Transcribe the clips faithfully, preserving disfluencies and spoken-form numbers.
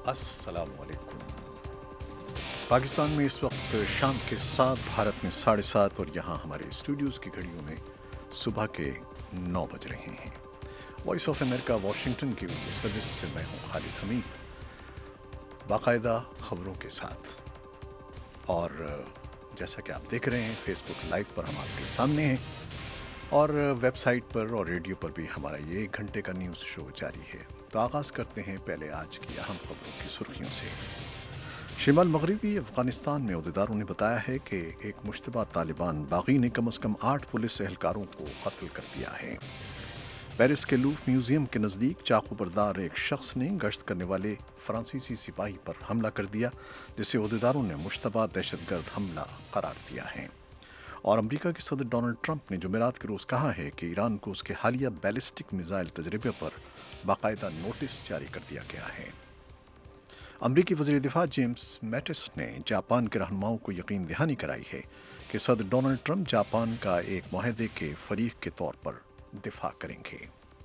السلام علیکم۔ پاکستان میں اس وقت شام کے سات، بھارت میں ساڑھے سات، اور یہاں ہمارے اسٹوڈیوز کی گھڑیوں میں صبح کے نو بج رہے ہیں۔ وائس آف امریکہ واشنگٹن کی اردو سروس سے میں ہوں خالد حمید، باقاعدہ خبروں کے ساتھ، اور جیسا کہ آپ دیکھ رہے ہیں فیس بک لائیو پر ہم آپ کے سامنے ہیں، اور ویب سائٹ پر اور ریڈیو پر بھی ہمارا یہ ایک گھنٹے کا نیوز شو جاری ہے۔ تو آغاز کرتے ہیں پہلے آج کی اہم خبروں کی سرخیوں سے۔ شمال مغربی افغانستان میں عہدیداروں نے بتایا ہے کہ ایک مشتبہ طالبان باغی نے کم از کم آٹھ پولیس اہلکاروں کو قتل کر دیا ہے۔ پیرس کے لوف میوزیم کے نزدیک چاقو بردار ایک شخص نے گشت کرنے والے فرانسیسی سپاہی پر حملہ کر دیا، جسے عہدیداروں نے مشتبہ دہشت گرد حملہ قرار دیا ہے۔ اور امریکہ کے صدر ڈونلڈ ٹرمپ نے جمعرات کے روز کہا ہے کہ ایران کو اس کے حالیہ بیلسٹک میزائل تجربے پر باقاعدہ نوٹس جاری کر دیا گیا ہے۔ امریکی وزیر دفاع جیمز میٹس نے جاپان کے رہنماؤں کو یقین دہانی کرائی ہے کہ صدر ڈونلڈ ٹرمپ جاپان کا ایک معاہدے کے فریق کے طور پر دفاع کریں گے۔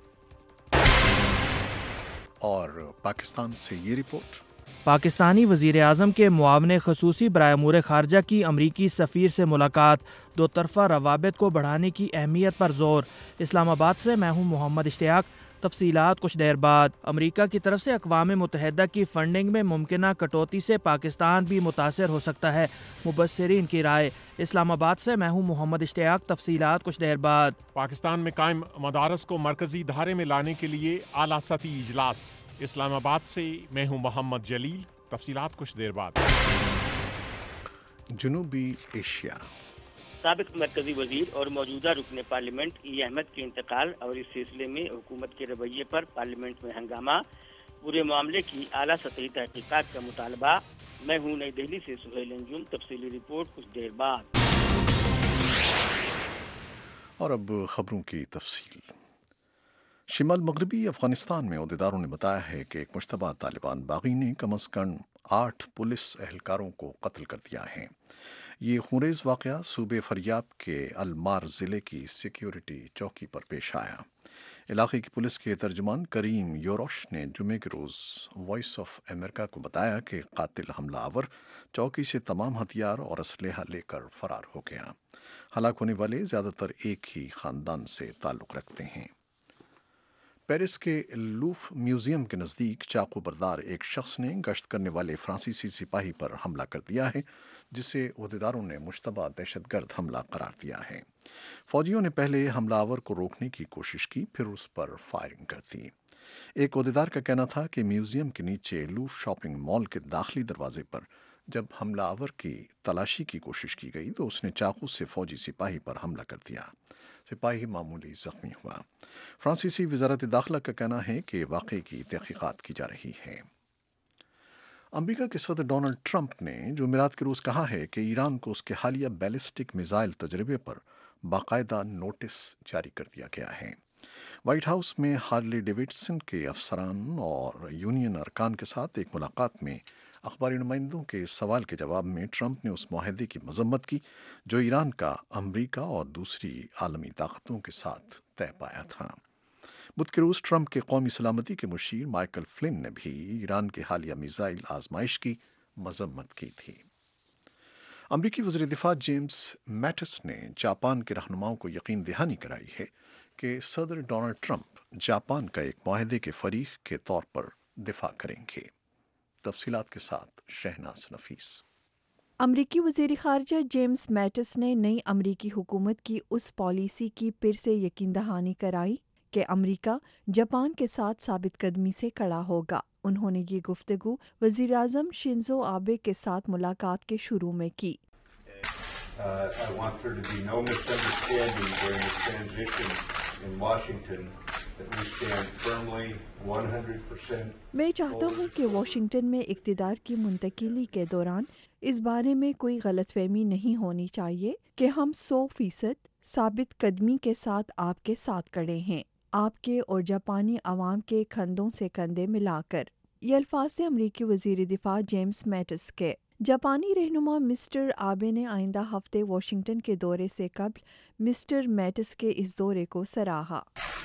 اور پاکستان سے یہ رپورٹ۔ پاکستانی وزیر اعظم کے معاون خصوصی برائے امور خارجہ کی امریکی سفیر سے ملاقات، دو طرفہ روابط کو بڑھانے کی اہمیت پر زور۔ اسلام آباد سے میں ہوں محمد اشتیاق، تفصیلات کچھ دیر بعد۔ امریکہ کی طرف سے اقوام متحدہ کی فنڈنگ میں ممکنہ کٹوتی سے پاکستان بھی متاثر ہو سکتا ہے، مبصرین کی رائے۔ اسلام آباد سے میں ہوں محمد اشتیاق، تفصیلات کچھ دیر بعد۔ پاکستان میں قائم مدارس کو مرکزی دھارے میں لانے کے لیے اعلیٰ سطحی اجلاس۔ اسلام آباد سے میں ہوں محمد جلیل، تفصیلات کچھ دیر بعد۔ جنوبی ایشیا۔ سابق مرکزی وزیر اور موجودہ رکن پارلیمنٹ ای احمد کے انتقال اور اس سلسلے میں حکومت کے رویے پر پارلیمنٹ میں ہنگامہ، پورے معاملے کی اعلیٰ سطحی تحقیقات کا مطالبہ۔ میں ہوں نئی دہلی سے سہیل انجم، تفصیلی رپورٹ کچھ دیر بعد۔ اور اب خبروں کی تفصیل۔ شمال مغربی افغانستان میں عہدیداروں نے بتایا ہے کہ ایک مشتبہ طالبان باغی نے کم از کم آٹھ پولیس اہلکاروں کو قتل کر دیا ہے۔ یہ خونریز واقعہ صوبے فریاب کے المار ضلع کی سیکیورٹی چوکی پر پیش آیا۔ علاقے کی پولیس کے ترجمان کریم یوروش نے جمعے کے روز وائس آف امریکہ کو بتایا کہ قاتل حملہ آور چوکی سے تمام ہتھیار اور اسلحہ لے کر فرار ہو گیا۔ ہلاک ہونے والے زیادہ تر ایک ہی خاندان سے تعلق رکھتے ہیں۔ پیرس کے لوف میوزیم کے نزدیک چاقو بردار ایک شخص نے گشت کرنے والے فرانسیسی سپاہی پر حملہ کر دیا ہے، جسے عہدیداروں نے مشتبہ دہشت گرد حملہ قرار دیا ہے۔ فوجیوں نے پہلے حملہ آور کو روکنے کی کوشش کی، پھر اس پر فائرنگ کر دی۔ ایک عہدیدار کا کہنا تھا کہ میوزیم کے نیچے لوف شاپنگ مال کے داخلی دروازے پر جب حملہ آور کی تلاشی کی کوشش کی گئی تو اس نے چاقو سے فوجی سپاہی پر حملہ کر دیا۔ سپاہی معمولی زخمی ہوا۔ فرانسیسی وزارت داخلہ کا کہنا ہے کہ واقعے کی تحقیقات کی جا رہی ہے۔ امریکہ کے صدر ڈونلڈ ٹرمپ نے جمعرات کے روز کہا ہے کہ ایران کو اس کے حالیہ بیلسٹک میزائل تجربے پر باقاعدہ نوٹس جاری کر دیا گیا ہے۔ وائٹ ہاؤس میں ہارلی ڈیوڈسن کے افسران اور یونین ارکان کے ساتھ ایک ملاقات میں اخباری نمائندوں کے سوال کے جواب میں ٹرمپ نے اس معاہدے کی مذمت کی جو ایران کا امریکہ اور دوسری عالمی طاقتوں کے ساتھ طے پایا تھا۔ بدھ کے روز ٹرمپ کے قومی سلامتی کے مشیر مائیکل فلن نے بھی ایران کے حالیہ میزائل آزمائش کی مذمت کی تھی۔ امریکی وزیر دفاع جیمز میٹس نے جاپان کے رہنماؤں کو یقین دہانی کرائی ہے کہ صدر ڈونلڈ ٹرمپ جاپان کا ایک معاہدے کے فریق کے طور پر دفاع کریں گے۔ تفصیلات کے ساتھ شہناز نفیس۔ امریکی وزیر خارجہ جیمز میٹس نے نئی امریکی حکومت کی اس پالیسی کی پھر سے یقین دہانی کرائی کہ امریکہ جاپان کے ساتھ ثابت قدمی سے کھڑا ہوگا۔ انہوں نے یہ گفتگو وزیر اعظم شنزو آبے کے ساتھ ملاقات کے شروع میں کی۔ میں چاہتا ہوں کہ واشنگٹن میں اقتدار کی منتقلی کے دوران اس بارے میں کوئی غلط فہمی نہیں ہونی چاہیے کہ ہم سو فیصد ثابت قدمی کے ساتھ آپ کے ساتھ کھڑے ہیں، آپ کے اور جاپانی عوام کے کندھوں سے کندھے ملا کر۔ یہ الفاظ تھے امریکی وزیر دفاع جیمز میٹس کے۔ جاپانی رہنما مسٹر آبے نے آئندہ ہفتے واشنگٹن کے دورے سے قبل مسٹر میٹس کے اس دورے کو سراہا۔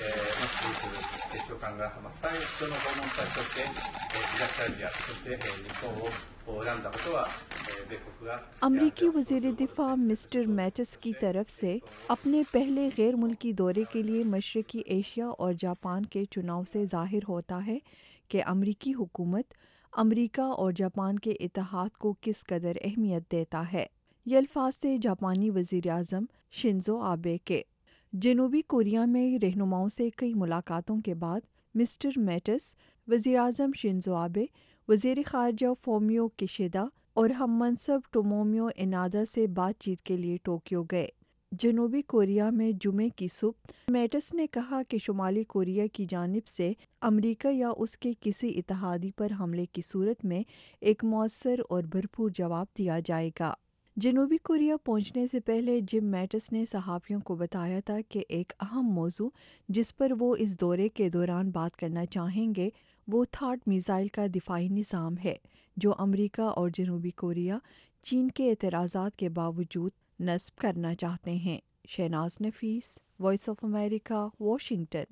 امریکی وزیر دفاع مسٹر میٹس کی طرف سے اپنے پہلے غیر ملکی دورے کے لیے مشرقی ایشیا اور جاپان کے چناؤ سے ظاہر ہوتا ہے کہ امریکی حکومت امریکہ اور جاپان کے اتحاد کو کس قدر اہمیت دیتا ہے۔ یہ الفاظ تھے جاپانی وزیر اعظم شنزو آبے کے۔ جنوبی کوریا میں رہنماؤں سے کئی ملاقاتوں کے بعد مسٹر میٹس وزیر اعظم شنزو آبے، وزیر خارجہ فومیو کشیدا اور ہم منصب ٹومومیو انادا سے بات چیت کے لیے ٹوکیو گئے۔ جنوبی کوریا میں جمعے کی صبح میٹس نے کہا کہ شمالی کوریا کی جانب سے امریکہ یا اس کے کسی اتحادی پر حملے کی صورت میں ایک مؤثر اور بھرپور جواب دیا جائے گا۔ جنوبی کوریا پہنچنے سے پہلے جم میٹس نے صحافیوں کو بتایا تھا کہ ایک اہم موضوع جس پر وہ اس دورے کے دوران بات کرنا چاہیں گے وہ تھاڈ میزائل کا دفاعی نظام ہے، جو امریکہ اور جنوبی کوریا چین کے اعتراضات کے باوجود نصب کرنا چاہتے ہیں۔ Shahnaz Nafees, voice of America, Washington.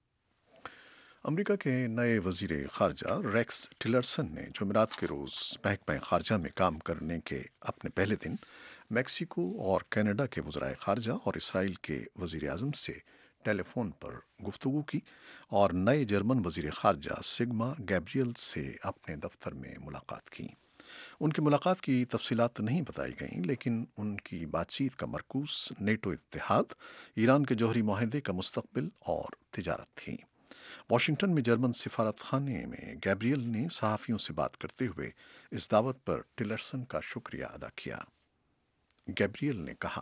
امریکہ کے نئے وزیر خارجہ ریکس ٹلرسن نے جمعرات کے روز محکمہ خارجہ میں کام کرنے کے اپنے پہلے دن میکسیکو اور کینیڈا کے وزرائے خارجہ اور اسرائیل کے وزیر اعظم سے ٹیلی فون پر گفتگو کی اور نئے جرمن وزیر خارجہ سگما گیبریل سے اپنے دفتر میں ملاقات کی۔ ان کی ملاقات کی تفصیلات نہیں بتائی گئیں، لیکن ان کی بات چیت کا مرکوز نیٹو اتحاد، ایران کے جوہری معاہدے کا مستقبل اور تجارت تھی۔ واشنگٹن میں جرمن سفارت خانے میں گیبریل نے صحافیوں سے بات کرتے ہوئے اس دعوت پر ٹلرسن کا شکریہ ادا کیا۔ گیبریل نے کہا،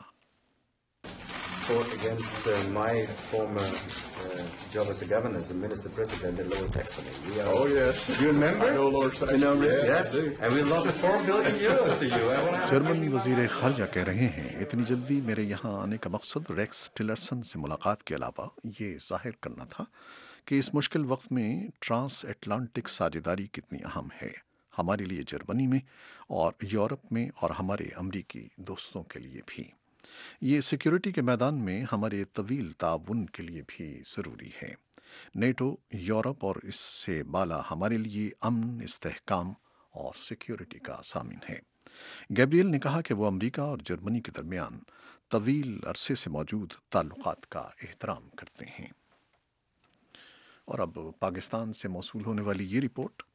fought against uh, my former uh, job as a governor, as a minister president in Lower Saxony. We are, oh yes, you remember? I know Lord Saxony. You know, yes, yes, and we lost four billion euros to you. German وزیر خارجہ کہہ رہے ہیں، اتنی جلدی میرے یہاں آنے کا مقصد ریکس ٹلرسن سے ملاقات کے علاوہ یہ ظاہر کرنا تھا کہ اس مشکل وقت میں ٹرانس اٹلانٹک ساجھیداری کتنی اہم ہے، ہمارے لیے جرمنی میں اور یورپ میں اور ہمارے امریکی دوستوں کے لیے بھی۔ یہ سیکیورٹی کے میدان میں ہمارے طویل تعاون کے لیے بھی ضروری ہے۔ نیٹو یورپ اور اس سے بالا ہمارے لیے امن، استحکام اور سیکیورٹی کا ضامن ہے۔ گیبریل نے کہا کہ وہ امریکہ اور جرمنی کے درمیان طویل عرصے سے موجود تعلقات کا احترام کرتے ہیں۔ اور اب پاکستان سے موصول ہونے والی یہ رپورٹ۔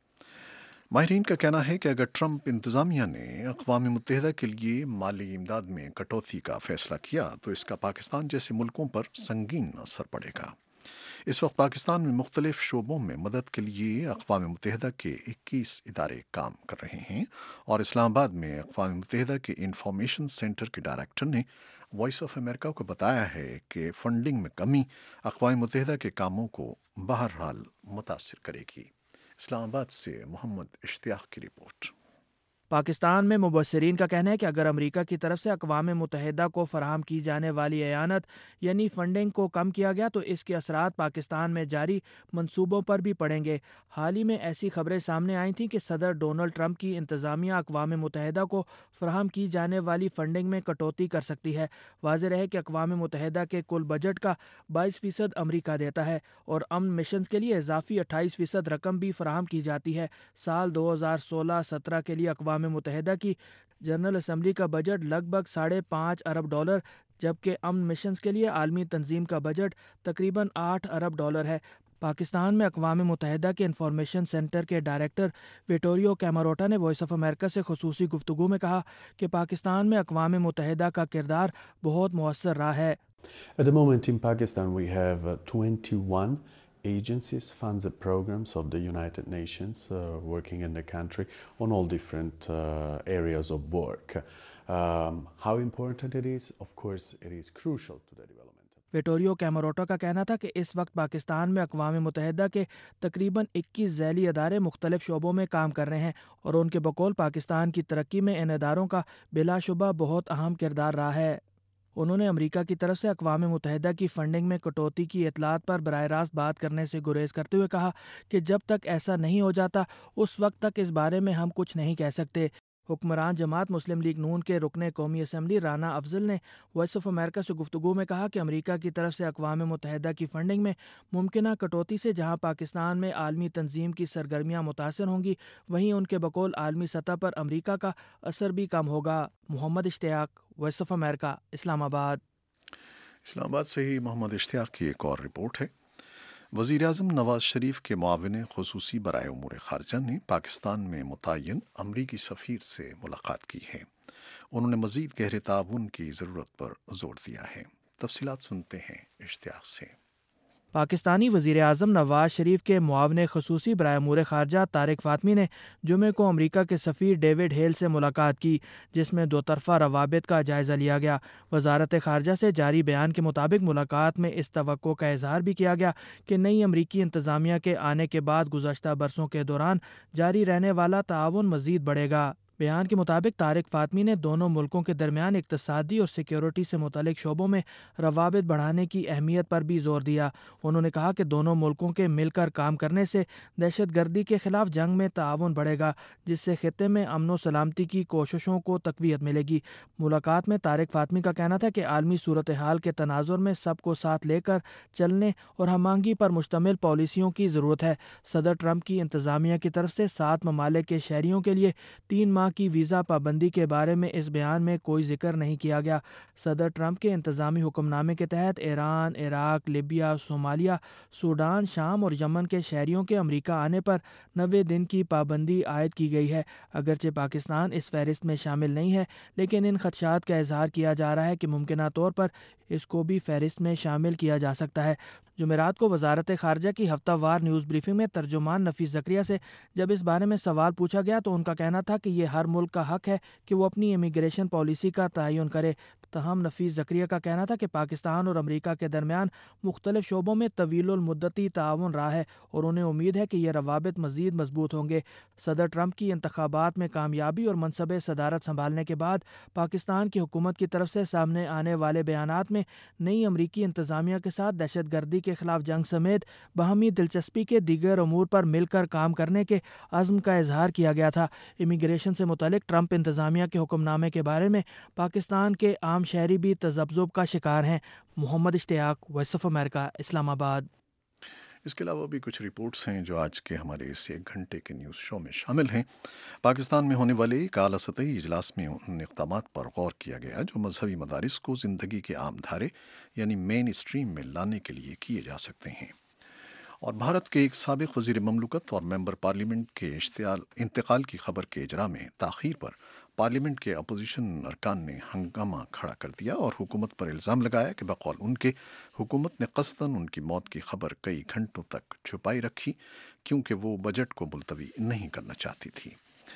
ماہرین کا کہنا ہے کہ اگر ٹرمپ انتظامیہ نے اقوام متحدہ کے لیے مالی امداد میں کٹوتی کا فیصلہ کیا تو اس کا پاکستان جیسے ملکوں پر سنگین اثر پڑے گا۔ اس وقت پاکستان میں مختلف شعبوں میں مدد کے لیے اقوام متحدہ کے اکیس ادارے کام کر رہے ہیں، اور اسلام آباد میں اقوام متحدہ کے انفارمیشن سینٹر کے ڈائریکٹر نے وائس آف امریکہ کو بتایا ہے کہ فنڈنگ میں کمی اقوام متحدہ کے کاموں کو بہرحال متاثر کرے گی۔ اسلام آباد سے محمد اشتیاق کی رپورٹ۔ پاکستان میں مبصرین کا کہنا ہے کہ اگر امریکہ کی طرف سے اقوام متحدہ کو فراہم کی جانے والی اعانت یعنی فنڈنگ کو کم کیا گیا تو اس کے اثرات پاکستان میں جاری منصوبوں پر بھی پڑیں گے۔ حال ہی میں ایسی خبریں سامنے آئی تھیں کہ صدر ڈونلڈ ٹرمپ کی انتظامیہ اقوام متحدہ کو فراہم کی جانے والی فنڈنگ میں کٹوتی کر سکتی ہے۔ واضح رہے کہ اقوام متحدہ کے کل بجٹ کا بائیس فیصد امریکہ دیتا ہے اور امن مشنز کے لیے اضافی اٹھائیس فیصد رقم بھی فراہم کی جاتی ہے۔ سال دو ہزار سولہ سترہ کے لیے اقوام متحدہ کی جنرل اسمبلی کا بجٹ لگ بھگ ساڑھے پانچ ارب ڈالر، جبکہ امن مشنز کے لیے عالمی تنظیم کا بجٹ تقریباً آٹھ ارب ڈالر ہے۔ پاکستان میں اقوام متحدہ کے انفارمیشن سینٹر کے ڈائریکٹر ویٹوریو کیماروٹا نے وائس آف امریکہ سے خصوصی گفتگو میں کہا کہ پاکستان میں اقوام متحدہ کا کردار بہت مؤثر رہا ہے۔ At the moment in Pakistan we have uh, twenty-one agencies, funds and programs of the United Nations uh, working in the country on all different uh, areas of work. Um, how important it is? Of course, it is crucial to the development. ویٹوریو کیماروٹا کا کہنا تھا کہ اس وقت پاکستان میں اقوام متحدہ کے تقریباً اکیس ذیلی ادارے مختلف شعبوں میں کام کر رہے ہیں اور ان کے بقول پاکستان کی ترقی میں ان اداروں کا بلا شبہ بہت اہم کردار رہا ہے۔ انہوں نے امریکہ کی طرف سے اقوام متحدہ کی فنڈنگ میں کٹوتی کی اطلاعات پر براہ راست بات کرنے سے گریز کرتے ہوئے کہا کہ جب تک ایسا نہیں ہو جاتا اس وقت تک اس بارے میں ہم کچھ نہیں کہہ سکتے۔ حکمران جماعت مسلم لیگ نون کے رکن قومی اسمبلی رانا افضل نے وائس آف امریکہ سے گفتگو میں کہا کہ امریکہ کی طرف سے اقوام متحدہ کی فنڈنگ میں ممکنہ کٹوتی سے جہاں پاکستان میں عالمی تنظیم کی سرگرمیاں متاثر ہوں گی، وہیں ان کے بقول عالمی سطح پر امریکہ کا اثر بھی کم ہوگا۔ محمد اشتیاق، وائس آف امریکہ، اسلام آباد۔ اسلام آباد سے ہی محمد اشتیاق کی ایک اور رپورٹ ہے۔ وزیر اعظم نواز شریف کے معاون خصوصی برائے امور خارجہ نے پاکستان میں متعین امریکی سفیر سے ملاقات کی ہے۔ انہوں نے مزید گہرے تعاون کی ضرورت پر زور دیا ہے۔ تفصیلات سنتے ہیں اشتیاق سے۔ پاکستانی وزیر اعظم نواز شریف کے معاون خصوصی برائے امور خارجہ طارق فاطمی نے جمعے کو امریکہ کے سفیر ڈیوڈ ہیل سے ملاقات کی، جس میں دو طرفہ روابط کا جائزہ لیا گیا۔ وزارت خارجہ سے جاری بیان کے مطابق ملاقات میں اس توقع کا اظہار بھی کیا گیا کہ نئی امریکی انتظامیہ کے آنے کے بعد گزشتہ برسوں کے دوران جاری رہنے والا تعاون مزید بڑھے گا۔ بیان کے مطابق طارق فاطمی نے دونوں ملکوں کے درمیان اقتصادی اور سیکیورٹی سے متعلق شعبوں میں روابط بڑھانے کی اہمیت پر بھی زور دیا۔ انہوں نے کہا کہ دونوں ملکوں کے مل کر کام کرنے سے دہشت گردی کے خلاف جنگ میں تعاون بڑھے گا، جس سے خطے میں امن و سلامتی کی کوششوں کو تقویت ملے گی۔ ملاقات میں طارق فاطمی کا کہنا تھا کہ عالمی صورتحال کے تناظر میں سب کو ساتھ لے کر چلنے اور ہم آہنگی پر مشتمل پالیسیوں کی ضرورت ہے۔ صدر ٹرمپ کی انتظامیہ کی طرف سے سات ممالک کے شہریوں کے لیے تین ماہ کی ویزا پابندی کے بارے میں اس بیان میں کوئی ذکر نہیں کیا گیا۔ صدر ٹرمپ کے انتظامی حکم نامے کے تحت Iran, Iraq, Libya, Somalia, Sudan, شام اور یمن کے شہریوں کے امریکہ آنے پر نوے دن کی پابندی عائد کی گئی ہے۔ اگرچہ پاکستان اس فہرست میں شامل نہیں ہے، لیکن ان خدشات کا اظہار کیا جا رہا ہے کہ ممکنہ طور پر اس کو بھی فہرست میں شامل کیا جا سکتا ہے۔ جمعرات کو وزارت خارجہ کی ہفتہ وار نیوز بریفنگ میں ترجمان نفیس زکریا سے جب اس بارے میں سوال پوچھا گیا تو ان کا کہنا تھا کہ یہ ہر ملک کا حق ہے کہ وہ اپنی امیگریشن پالیسی کا تعین کرے۔ تاہم نفیس زکریا کا کہنا تھا کہ پاکستان اور امریکہ کے درمیان مختلف شعبوں میں طویل المدتی تعاون رہا ہے اور انہیں امید ہے کہ یہ روابط مزید مضبوط ہوں گے۔ صدر ٹرمپ کی انتخابات میں کامیابی اور منصب صدارت سنبھالنے کے بعد پاکستان کی حکومت کی طرف سے سامنے آنے والے بیانات میں نئی امریکی انتظامیہ کے ساتھ دہشت گردی کے خلاف جنگ سمیت باہمی دلچسپی کے دیگر امور پر مل کر کام کرنے کے عزم کا اظہار کیا گیا تھا۔ امیگریشن سے متعلق ٹرمپ انتظامیہ کے حکم نامے کے بارے میں پاکستان کے عام شہری بھی تذبذب کا شکار ہیں۔ محمد اشتیاق، وائس آف امریکہ، اسلام آباد۔ اس کے علاوہ بھی کچھ رپورٹس ہیں جو آج کے ہمارے اس ایک گھنٹے کے نیوز شو میں شامل ہیں۔ پاکستان میں ہونے والے ایک اعلیٰ سطحی اجلاس میں ان اقدامات پر غور کیا گیا جو مذہبی مدارس کو زندگی کے عام دھارے یعنی مین اسٹریم میں لانے کے لیے کیے جا سکتے ہیں، اور بھارت کے ایک سابق وزیر مملکت اور ممبر پارلیمنٹ کے انتقال کی خبر کے اجراء میں تاخیر پر پارلیمنٹ کے اپوزیشن ارکان نے ہنگامہ کھڑا کر دیا اور حکومت پر الزام لگایا کہ بقول ان کے حکومت نے قصداً ان کی موت کی خبر کئی گھنٹوں تک چھپائی رکھی کیونکہ وہ بجٹ کو ملتوی نہیں کرنا چاہتی تھی۔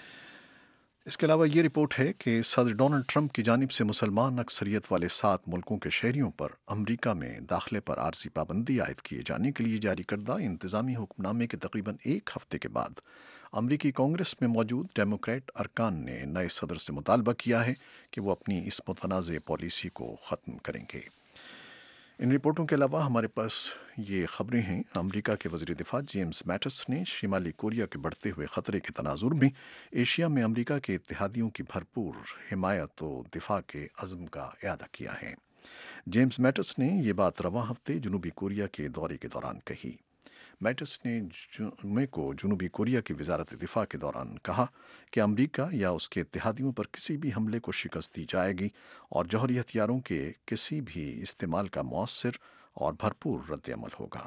اس کے علاوہ یہ رپورٹ ہے کہ صدر ڈونلڈ ٹرمپ کی جانب سے مسلمان اکثریت والے سات ملکوں کے شہریوں پر امریکہ میں داخلے پر عارضی پابندی عائد کیے جانے کے لیے جاری کردہ انتظامی حکم نامے کے تقریباً ایک ہفتے کے بعد امریکی کانگریس میں موجود ڈیموکریٹ ارکان نے نئے صدر سے مطالبہ کیا ہے کہ وہ اپنی اس متنازع پالیسی کو ختم کریں گے۔ ان رپورٹوں کے علاوہ ہمارے پاس یہ خبریں ہیں۔ امریکہ کے وزیر دفاع جیمز میٹس نے شمالی کوریا کے بڑھتے ہوئے خطرے کے تناظر میں ایشیا میں امریکہ کے اتحادیوں کی بھرپور حمایت و دفاع کے عزم کا اعادہ کیا ہے۔ جیمز میٹس نے یہ بات رواں ہفتے جنوبی کوریا کے دورے کے دوران کہی۔ میٹس نے جمعے کو جنوبی کوریا کی وزارت دفاع کے دوران کہا کہ امریکہ یا اس کے اتحادیوں پر کسی بھی حملے کو شکست دی جائے گی اور جوہری ہتھیاروں کے کسی بھی استعمال کا مؤثر اور بھرپور رد عمل ہوگا۔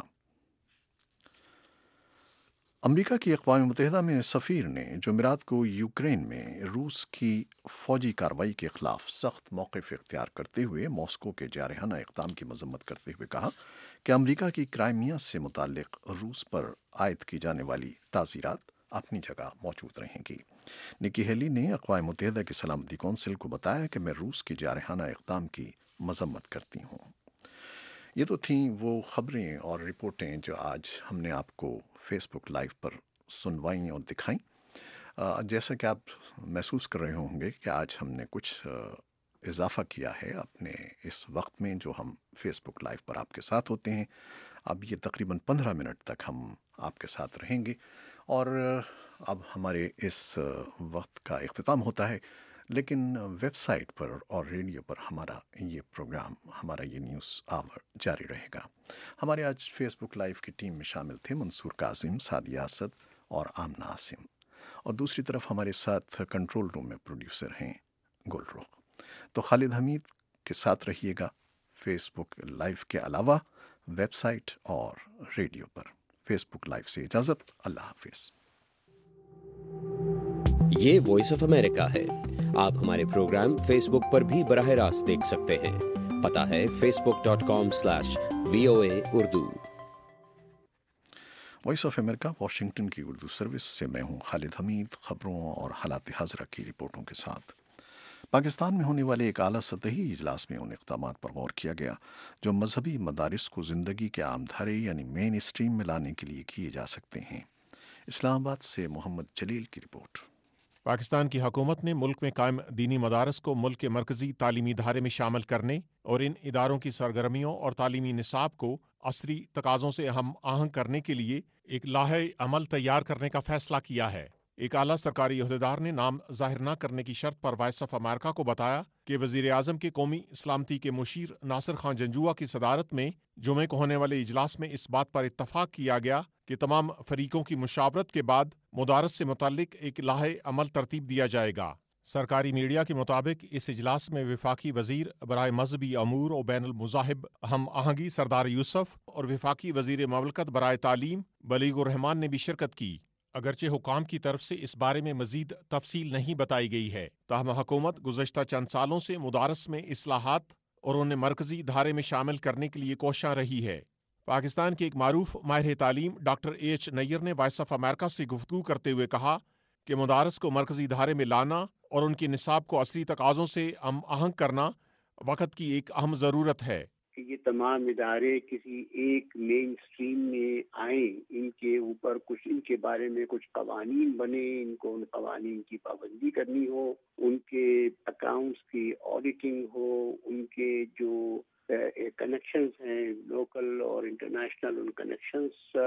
امریکہ کی اقوام متحدہ میں سفیر نے جمعرات کو یوکرین میں روس کی فوجی کارروائی کے خلاف سخت موقف اختیار کرتے ہوئے ماسکو کے جارحانہ اقدام کی مذمت کرتے ہوئے کہا کہ امریکہ کی کرائمیا سے متعلق روس پر عائد کی جانے والی تعزیرات اپنی جگہ موجود رہیں گی۔ نکی ہیلی نے اقوام متحدہ کی سلامتی کونسل کو بتایا کہ میں روس کی جارحانہ اقدام کی مذمت کرتی ہوں۔ یہ تو تھیں وہ خبریں اور رپورٹیں جو آج ہم نے آپ کو فیس بک لائیو پر سنوائیں اور دکھائیں۔ جیسا کہ آپ محسوس کر رہے ہوں گے کہ آج ہم نے کچھ اضافہ کیا ہے اپنے اس وقت میں جو ہم فیس بک لائیو پر آپ کے ساتھ ہوتے ہیں۔ اب یہ تقریباً پندرہ منٹ تک ہم آپ کے ساتھ رہیں گے اور اب ہمارے اس وقت کا اختتام ہوتا ہے، لیکن ویب سائٹ پر اور ریڈیو پر ہمارا یہ پروگرام، ہمارا یہ نیوز آور جاری رہے گا۔ ہمارے آج فیس بک لائیو کی ٹیم میں شامل تھے منصور کاظم، سعدیہ اسد اور آمنہ عاصم، اور دوسری طرف ہمارے ساتھ کنٹرول روم میں پروڈیوسر ہیں گل رخ۔ تو خالد حمید کے ساتھ رہیے گا فیس بک لائیو کے علاوہ ویب سائٹ اور ریڈیو پر۔ فیس بک لائیو سے اجازت، اللہ حافظ۔ یہ وائس آف امریکہ ہے۔ آپ ہمارے پروگرام فیس بک پر بھی براہ راست دیکھ سکتے ہیں۔ پتہ ہے Facebook dot com slash V O A Urdu. Voice of America Washington کی اردو سروس سے میں ہوں خالد حمید، خبروں اور حالات حاضرہ کی رپورٹوں کے ساتھ۔ پاکستان میں ہونے والے ایک اعلیٰ سطحی اجلاس میں ان اقدامات پر غور کیا گیا جو مذہبی مدارس کو زندگی کے عام دھارے یعنی مین اسٹریم میں لانے کے لیے کیے جا سکتے ہیں۔ اسلام آباد سے محمد جلیل کی رپورٹ۔ پاکستان کی حکومت نے ملک میں قائم دینی مدارس کو ملک کے مرکزی تعلیمی ادارے میں شامل کرنے اور ان اداروں کی سرگرمیوں اور تعلیمی نصاب کو عصری تقاضوں سے ہم آہنگ کرنے کے لیے ایک لائحہ عمل تیار کرنے کا فیصلہ کیا ہے۔ ایک اعلیٰ سرکاری عہدیدار نے نام ظاہر نہ کرنے کی شرط پر وائس آف امریکہ کو بتایا کہ وزیر اعظم کے قومی سلامتی کے مشیر ناصر خان جنجوعہ کی صدارت میں جمعے کو ہونے والے اجلاس میں اس بات پر اتفاق کیا گیا کہ تمام فریقوں کی مشاورت کے بعد مدارس سے متعلق ایک لائحہ عمل ترتیب دیا جائے گا۔ سرکاری میڈیا کے مطابق اس اجلاس میں وفاقی وزیر برائے مذہبی امور و بین المذاہب ہم آہنگی سردار یوسف اور وفاقی وزیر مملکت برائے تعلیم بلیغ الرحمان نے بھی شرکت کی۔ اگرچہ حکام کی طرف سے اس بارے میں مزید تفصیل نہیں بتائی گئی ہے، تاہم حکومت گزشتہ چند سالوں سے مدارس میں اصلاحات اور انہیں مرکزی دھارے میں شامل کرنے کے لیے کوشاں رہی ہے۔ پاکستان کے ایک معروف ماہر تعلیم ڈاکٹر اے ایچ نیر نے وائس آف امریکہ سے گفتگو کرتے ہوئے کہا کہ مدارس کو مرکزی دھارے میں لانا اور ان کے نصاب کو عصری تقاضوں سے ہم آہنگ کرنا وقت کی ایک اہم ضرورت ہے۔ کہ یہ تمام ادارے کسی ایک مین اسٹریم میں آئیں، ان کے اوپر کچھ ان کے بارے میں کچھ قوانین بنے، ان کو ان قوانین کی پابندی کرنی ہو، ان کے اکاؤنٹس کی آڈیٹنگ ہو، ان کے جو کنیکشنز ہیں لوکل اور انٹرنیشنل، ان کنیکشنز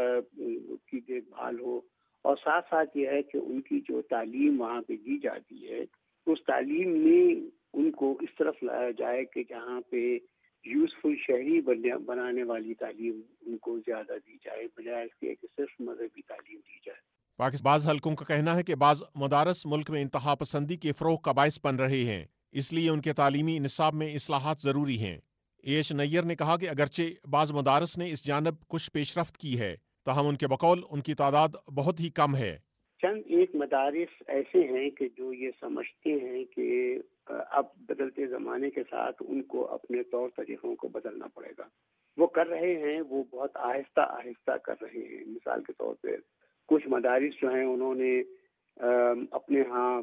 کی دیکھ بھال ہو، اور ساتھ ساتھ یہ ہے کہ ان کی جو تعلیم وہاں پہ دی جاتی ہے اس تعلیم میں ان کو اس طرف لایا جائے کہ جہاں پہ یوزفل شہری بنانے والی تعلیم ان کو زیادہ دی جائے، بجائے اس کے کہ صرف مذہبی تعلیم دی جائے۔ پاکستان بعض حلقوں کا کہنا ہے کہ بعض مدارس ملک میں انتہا پسندی کے فروغ کا باعث بن رہے ہیں، اس لیے ان کے تعلیمی نصاب میں اصلاحات ضروری ہیں۔ اے ایچ نیر نے کہا کہ اگرچہ بعض مدارس نے اس جانب کچھ پیش رفت کی ہے، تاہم ان کے بقول ان کی تعداد بہت ہی کم ہے۔ چند ایک مدارس ایسے ہیں کہ جو یہ سمجھتے ہیں کہ اب بدلتے زمانے کے ساتھ ان کو اپنے طور طریقوں کو بدلنا پڑے گا، وہ کر رہے ہیں، وہ بہت آہستہ آہستہ کر رہے ہیں۔ مثال کے طور پہ کچھ مدارس جو ہیں انہوں نے اپنے ہاں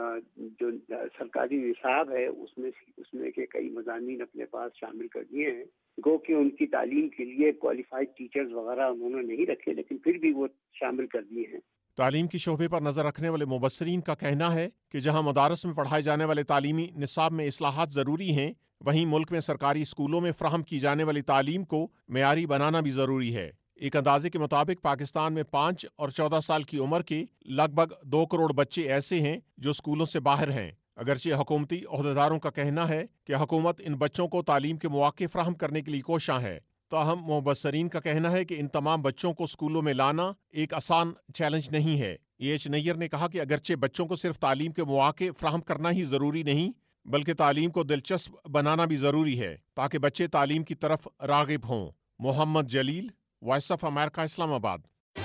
جو سرکاری نصاب ہے اس میں اس میں کے کئی مضامین اپنے پاس شامل کر دیے ہیں، گو کہ ان کی تعلیم کے لیے کوالیفائڈ ٹیچرز وغیرہ انہوں نے نہیں رکھے، لیکن پھر بھی وہ شامل کر دیے ہیں۔ تعلیم کی شعبے پر نظر رکھنے والے مبصرین کا کہنا ہے کہ جہاں مدارس میں پڑھائے جانے والے تعلیمی نصاب میں اصلاحات ضروری ہیں، وہیں ملک میں سرکاری اسکولوں میں فراہم کی جانے والی تعلیم کو معیاری بنانا بھی ضروری ہے۔ ایک اندازے کے مطابق پاکستان میں پانچ اور چودہ سال کی عمر کے لگ بھگ دو کروڑ بچے ایسے ہیں جو اسکولوں سے باہر ہیں۔ اگرچہ حکومتی عہدیداروں کا کہنا ہے کہ حکومت ان بچوں کو تعلیم کے مواقع فراہم کرنے کے لیے کوشاں ہے، تاہم مبصرین کا کہنا ہے کہ ان تمام بچوں کو اسکولوں میں لانا ایک آسان چیلنج نہیں ہے۔ اے ایچ نیر نے کہا کہ اگرچہ بچوں کو صرف تعلیم کے مواقع فراہم کرنا ہی ضروری نہیں، بلکہ تعلیم کو دلچسپ بنانا بھی ضروری ہے تاکہ بچے تعلیم کی طرف راغب ہوں۔ محمد جلیل، وائس آف امریکہ، اسلام آباد۔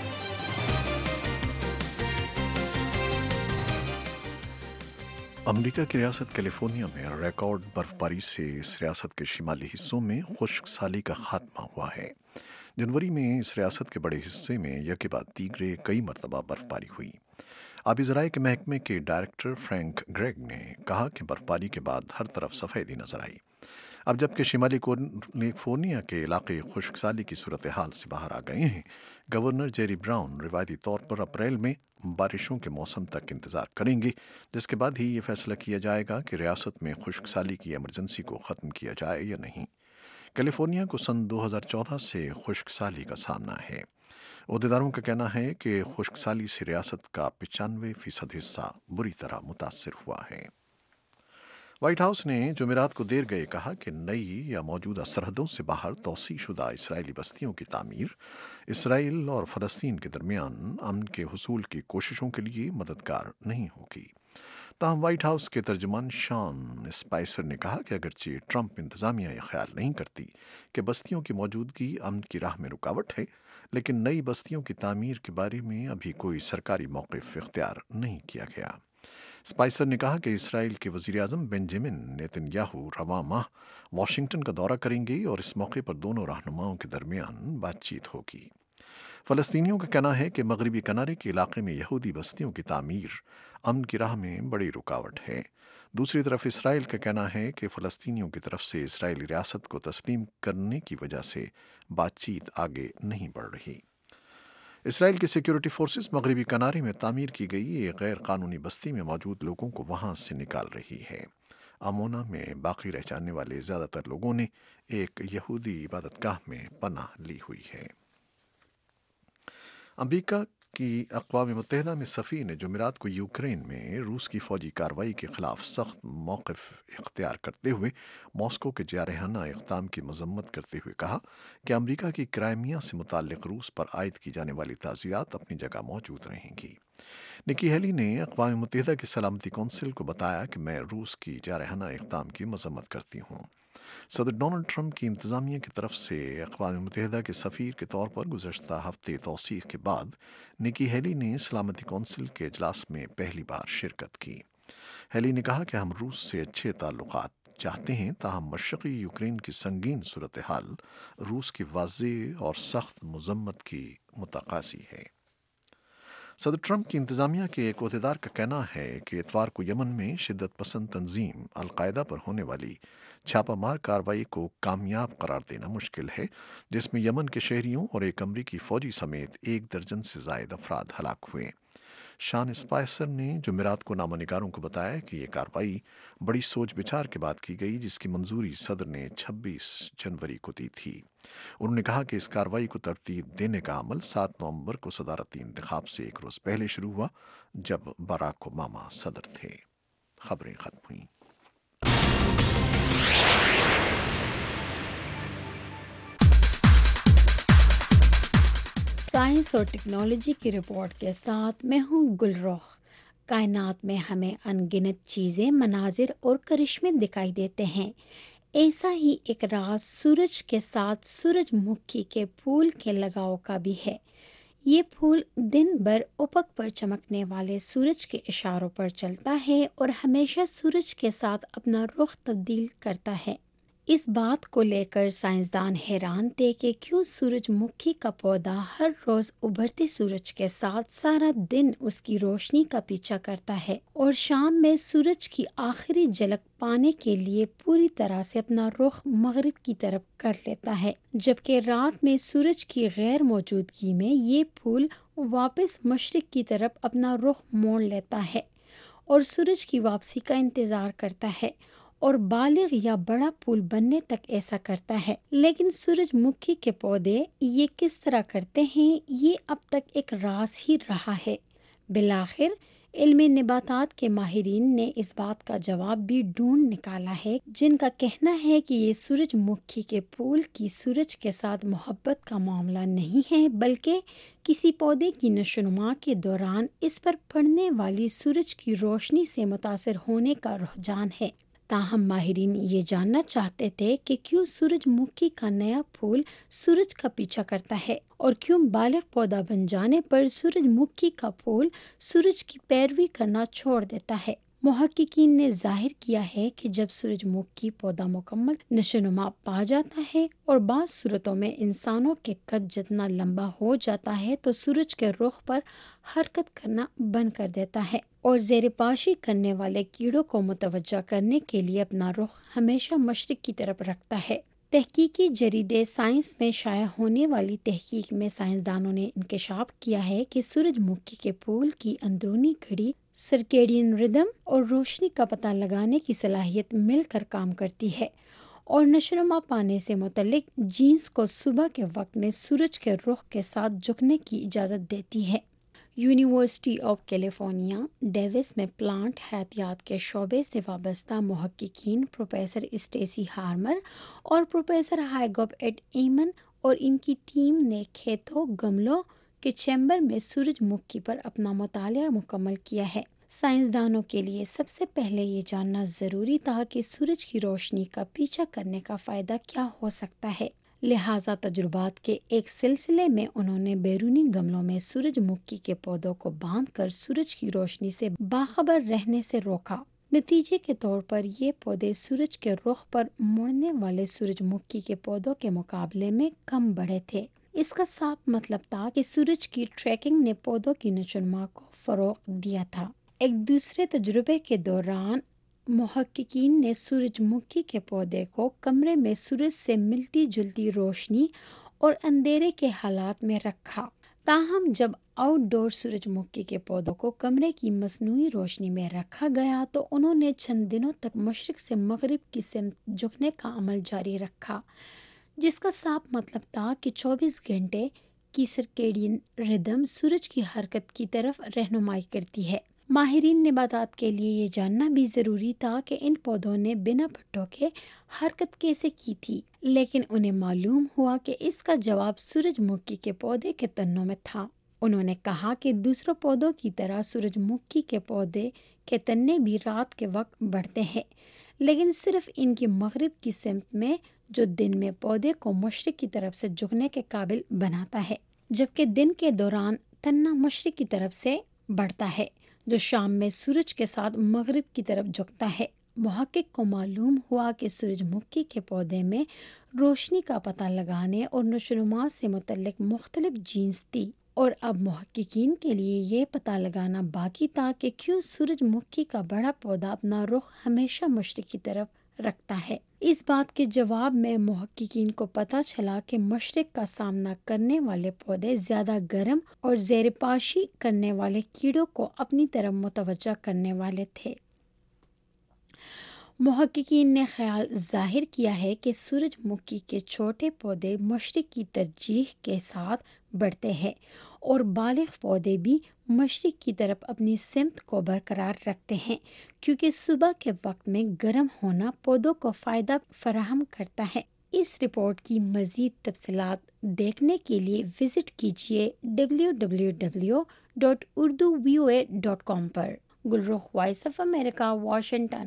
امریکہ کی ریاست کیلیفورنیا میں ریکارڈ برف باری سے اس ریاست کے شمالی حصوں میں خشک سالی کا خاتمہ ہوا ہے۔ جنوری میں اس ریاست کے بڑے حصے میں یکے بعد دیگرے کئی مرتبہ برف باری ہوئی۔ آبی ذرائع کے محکمے کے ڈائریکٹر فرینک گریگ نے کہا کہ برف باری کے بعد ہر طرف سفیدی نظر آئی۔ اب جبکہ شمالی کیلیفورنیا کے علاقے خشک سالی کی صورتحال سے باہر آ گئے ہیں، گورنر جیری براؤن روایتی طور پر اپریل میں بارشوں کے موسم تک انتظار کریں گے، جس کے بعد ہی یہ فیصلہ کیا جائے گا کہ ریاست میں خشک سالی کی ایمرجنسی کو ختم کیا جائے یا نہیں۔ کیلیفورنیا کو سن دو ہزار چودہ سے خشک سالی کا سامنا ہے۔ عہدیداروں کا کہنا ہے کہ خشک سالی سے ریاست کا پچانوے فیصد حصہ بری طرح متاثر ہوا ہے۔ وائٹ ہاؤس نے جمعرات کو دیر گئے کہا کہ نئی یا موجودہ سرحدوں سے باہر توسیع شدہ اسرائیلی بستیوں کی تعمیر اسرائیل اور فلسطین کے درمیان امن کے حصول کی کوششوں کے لیے مددگار نہیں ہوگی۔ تاہم وائٹ ہاؤس کے ترجمان شان اسپائسر نے کہا کہ اگرچہ ٹرمپ انتظامیہ یہ خیال نہیں کرتی کہ بستیوں کی موجودگی امن کی راہ میں رکاوٹ ہے، لیکن نئی بستیوں کی تعمیر کے بارے میں ابھی کوئی سرکاری موقف اختیار نہیں کیا گیا۔ اسپائسر نے کہا کہ اسرائیل کے وزیر اعظم بنجامن نیتن یاہو رواں ماہ واشنگٹن کا دورہ کریں گے اور اس موقع پر دونوں رہنماؤں کے درمیان بات چیت ہوگی۔ فلسطینیوں کا کہنا ہے کہ مغربی کنارے کے علاقے میں یہودی بستیوں کی تعمیر امن کی راہ میں بڑی رکاوٹ ہے۔ دوسری طرف اسرائیل کا کہنا ہے کہ فلسطینیوں کی طرف سے اسرائیلی ریاست کو تسلیم کرنے کی وجہ سے بات چیت آگے نہیں بڑھ رہی۔ اسرائیل کی سیکیورٹی فورسز مغربی کنارے میں تعمیر کی گئی ایک غیر قانونی بستی میں موجود لوگوں کو وہاں سے نکال رہی ہے۔ عمونہ میں باقی رہ جانے والے زیادہ تر لوگوں نے ایک یہودی عبادت گاہ میں پناہ لی ہوئی ہے۔ امریکہ کی اقوام متحدہ میں سفیر نے جمعرات کو یوکرین میں روس کی فوجی کارروائی کے خلاف سخت موقف اختیار کرتے ہوئے ماسکو کے جارحانہ اقدام کی مذمت کرتے ہوئے کہا کہ امریکہ کی کرائمیا سے متعلق روس پر عائد کی جانے والی تعزیرات اپنی جگہ موجود رہیں گی۔ نکی ہیلی نے اقوام متحدہ کی سلامتی کونسل کو بتایا کہ میں روس کی جارحانہ اقدام کی مذمت کرتی ہوں۔ صدر ڈونلڈ ٹرمپ کی انتظامیہ کی طرف سے اقوام متحدہ کے سفیر کے طور پر گزشتہ ہفتے توثیق کے بعد نکی ہیلی نے سلامتی کونسل کے اجلاس میں پہلی بار شرکت کی۔ ہیلی نے کہا کہ ہم روس سے اچھے تعلقات چاہتے ہیں، تاہم مشرقی یوکرین کی سنگین صورتحال روس کی واضح اور سخت مذمت کی متقاضی ہے۔ صدر ٹرمپ کی انتظامیہ کے ایک عہدیدار کا کہنا ہے کہ اتوار کو یمن میں شدت پسند تنظیم القاعدہ پر ہونے والی چھاپہ مار کارروائی کو کامیاب قرار دینا مشکل ہے، جس میں یمن کے شہریوں اور ایک امریکی فوجی سمیت ایک درجن سے زائد افراد ہلاک ہوئے۔ شان اسپائسر نے جمعرات کو نامہ نگاروں کو بتایا کہ یہ کارروائی بڑی سوچ بچار کے بعد کی گئی، جس کی منظوری صدر نے چھبیس جنوری کو دی تھی۔ انہوں نے کہا کہ اس کارروائی کو ترتیب دینے کا عمل سات نومبر کو صدارتی انتخاب سے ایک روز پہلے شروع ہوا، جب باراک اوباما صدر تھے۔ خبریں ختم ہوئیں۔ سائنس اور ٹیکنالوجی کی رپورٹ کے ساتھ میں ہوں گلروخ۔ کائنات میں ہمیں ان گنت چیزیں، مناظر اور کرشمے دکھائی دیتے ہیں۔ ایسا ہی ایک راز سورج کے ساتھ سورج مکھی کے پھول کے لگاؤ کا بھی ہے۔ یہ پھول دن بھر افق پر چمکنے والے سورج کے اشاروں پر چلتا ہے اور ہمیشہ سورج کے ساتھ اپنا رخ تبدیل کرتا ہے۔ اس بات کو لے کر سائنسدان حیران تھے کہ کیوں سورج مکھی کا پودا ہر روز ابھرتے سورج کے ساتھ سارا دن اس کی روشنی کا پیچھا کرتا ہے اور شام میں سورج کی آخری جھلک پانے کے لیے پوری طرح سے اپنا رخ مغرب کی طرف کر لیتا ہے، جبکہ رات میں سورج کی غیر موجودگی میں یہ پھول واپس مشرق کی طرف اپنا رخ موڑ لیتا ہے اور سورج کی واپسی کا انتظار کرتا ہے اور بالغ یا بڑا پھول بننے تک ایسا کرتا ہے۔ لیکن سورج مکھی کے پودے یہ کس طرح کرتے ہیں، یہ اب تک ایک راز ہی رہا ہے۔ بالآخر علم نباتات کے ماہرین نے اس بات کا جواب بھی ڈھونڈ نکالا ہے، جن کا کہنا ہے کہ یہ سورج مکھی کے پھول کی سورج کے ساتھ محبت کا معاملہ نہیں ہے، بلکہ کسی پودے کی نشوونما کے دوران اس پر پڑنے والی سورج کی روشنی سے متاثر ہونے کا رجحان ہے۔ تاہم ماہرین یہ جاننا چاہتے تھے کہ کیوں سورج مکھی کا نیا پھول سورج کا پیچھا کرتا ہے اور کیوں بالغ پودا بن جانے پر سورج مکھی کا پھول سورج کی پیروی کرنا چھوڑ دیتا ہے۔ محققین نے ظاہر کیا ہے کہ جب سورج مکھی پودا مکمل نشوونما پا جاتا ہے اور بعض صورتوں میں انسانوں کے قد جتنا لمبا ہو جاتا ہے تو سورج کے رخ پر حرکت کرنا بند کر دیتا ہے اور زیر پاشی کرنے والے کیڑوں کو متوجہ کرنے کے لیے اپنا رخ ہمیشہ مشرق کی طرف رکھتا ہے۔ تحقیقی جریدے سائنس میں شائع ہونے والی تحقیق میں سائنسدانوں نے انکشاف کیا ہے کہ سورج مکھی کے پھول کی اندرونی گھڑی سرکیڈین ردم اور روشنی کا پتہ لگانے کی صلاحیت مل کر کام کرتی ہے اور نشوونما پانے سے متعلق جینز کو صبح کے وقت میں سورج کے رخ کے ساتھ جھکنے کی اجازت دیتی ہے۔ یونیورسٹی آف کیلیفورنیا ڈیوس میں پلانٹ حیاتیات کے شعبے سے وابستہ محققین پروفیسر اسٹیسی ہارمر اور پروفیسر ہائیگوب ایٹ ایمن اور ان کی ٹیم نے کھیتوں گملوں کے چیمبر میں سورج مکھی پر اپنا مطالعہ مکمل کیا ہے۔ سائنسدانوں کے لیے سب سے پہلے یہ جاننا ضروری تھا کہ سورج کی روشنی کا پیچھا کرنے کا فائدہ کیا ہو سکتا ہے، لہٰذا تجربات کے ایک سلسلے میں انہوں نے بیرونی گملوں میں سورج مکھی کے پودوں کو باندھ کر سورج کی روشنی سے باخبر رہنے سے روکا۔ نتیجے کے طور پر یہ پودے سورج کے رخ پر مڑنے والے سورج مکھی کے پودوں کے مقابلے میں کم بڑے تھے۔ اس کا صاف مطلب تھا کہ سورج کی ٹریکنگ نے پودوں کی نشوونما کو فروغ دیا تھا۔ ایک دوسرے تجربے کے دوران محققین نے سورج مکھی کے پودے کو کمرے میں سورج سے ملتی جلتی روشنی اور اندھیرے کے حالات میں رکھا۔ تاہم جب آؤٹ ڈور سورج مکھی کے پودوں کو کمرے کی مصنوعی روشنی میں رکھا گیا تو انہوں نے چند دنوں تک مشرق سے مغرب کی سمت جھکنے کا عمل جاری رکھا، جس کا صاف مطلب تھا کہ چوبیس گھنٹے کی سرکیڈین ردم سورج کی حرکت کی طرف رہنمائی کرتی ہے۔ ماہرین نباتات کے لیے یہ جاننا بھی ضروری تھا کہ ان پودوں نے بنا پٹوں کے حرکت کیسے کی تھی، لیکن انہیں معلوم ہوا کہ اس کا جواب سورج مکھی کے پودے کے تنوں میں تھا۔ انہوں نے کہا کہ دوسروں پودوں کی طرح سورج مکھی کے پودے کے تنے بھی رات کے وقت بڑھتے ہیں، لیکن صرف ان کی مغرب کی سمت میں، جو دن میں پودے کو مشرق کی طرف سے جھکنے کے قابل بناتا ہے، جبکہ دن کے دوران تنا مشرق کی طرف سے بڑھتا ہے، جو شام میں سورج کے ساتھ مغرب کی طرف جھکتا ہے۔ محقق کو معلوم ہوا کہ سورج مکھی کے پودے میں روشنی کا پتہ لگانے اور نشوونما سے متعلق مختلف جینز تھی، اور اب محققین کے لیے یہ پتہ لگانا باقی تھا کہ کیوں سورج مکھی کا بڑا پودا اپنا رخ ہمیشہ مشرق کی طرف رکھتا ہے۔ اس بات کے جواب میں محققین کو پتہ چلا کہ مشرق کا سامنا کرنے والے پودے زیادہ گرم اور زیر پاشی کرنے والے کیڑوں کو اپنی طرف متوجہ کرنے والے تھے۔ محققین نے خیال ظاہر کیا ہے کہ سورج مکھی کے چھوٹے پودے مشرق کی ترجیح کے ساتھ بڑھتے ہیں، اور بالغ پودے بھی مشرق کی طرف اپنی سمت کو برقرار رکھتے ہیں، کیونکہ صبح کے وقت میں گرم ہونا پودوں کو فائدہ فراہم کرتا ہے۔ اس رپورٹ کی مزید تفصیلات دیکھنے کے لیے وزٹ کیجیے W W W dot Urdu V O A dot com پر۔ Gulrukh, voice of America, Washington.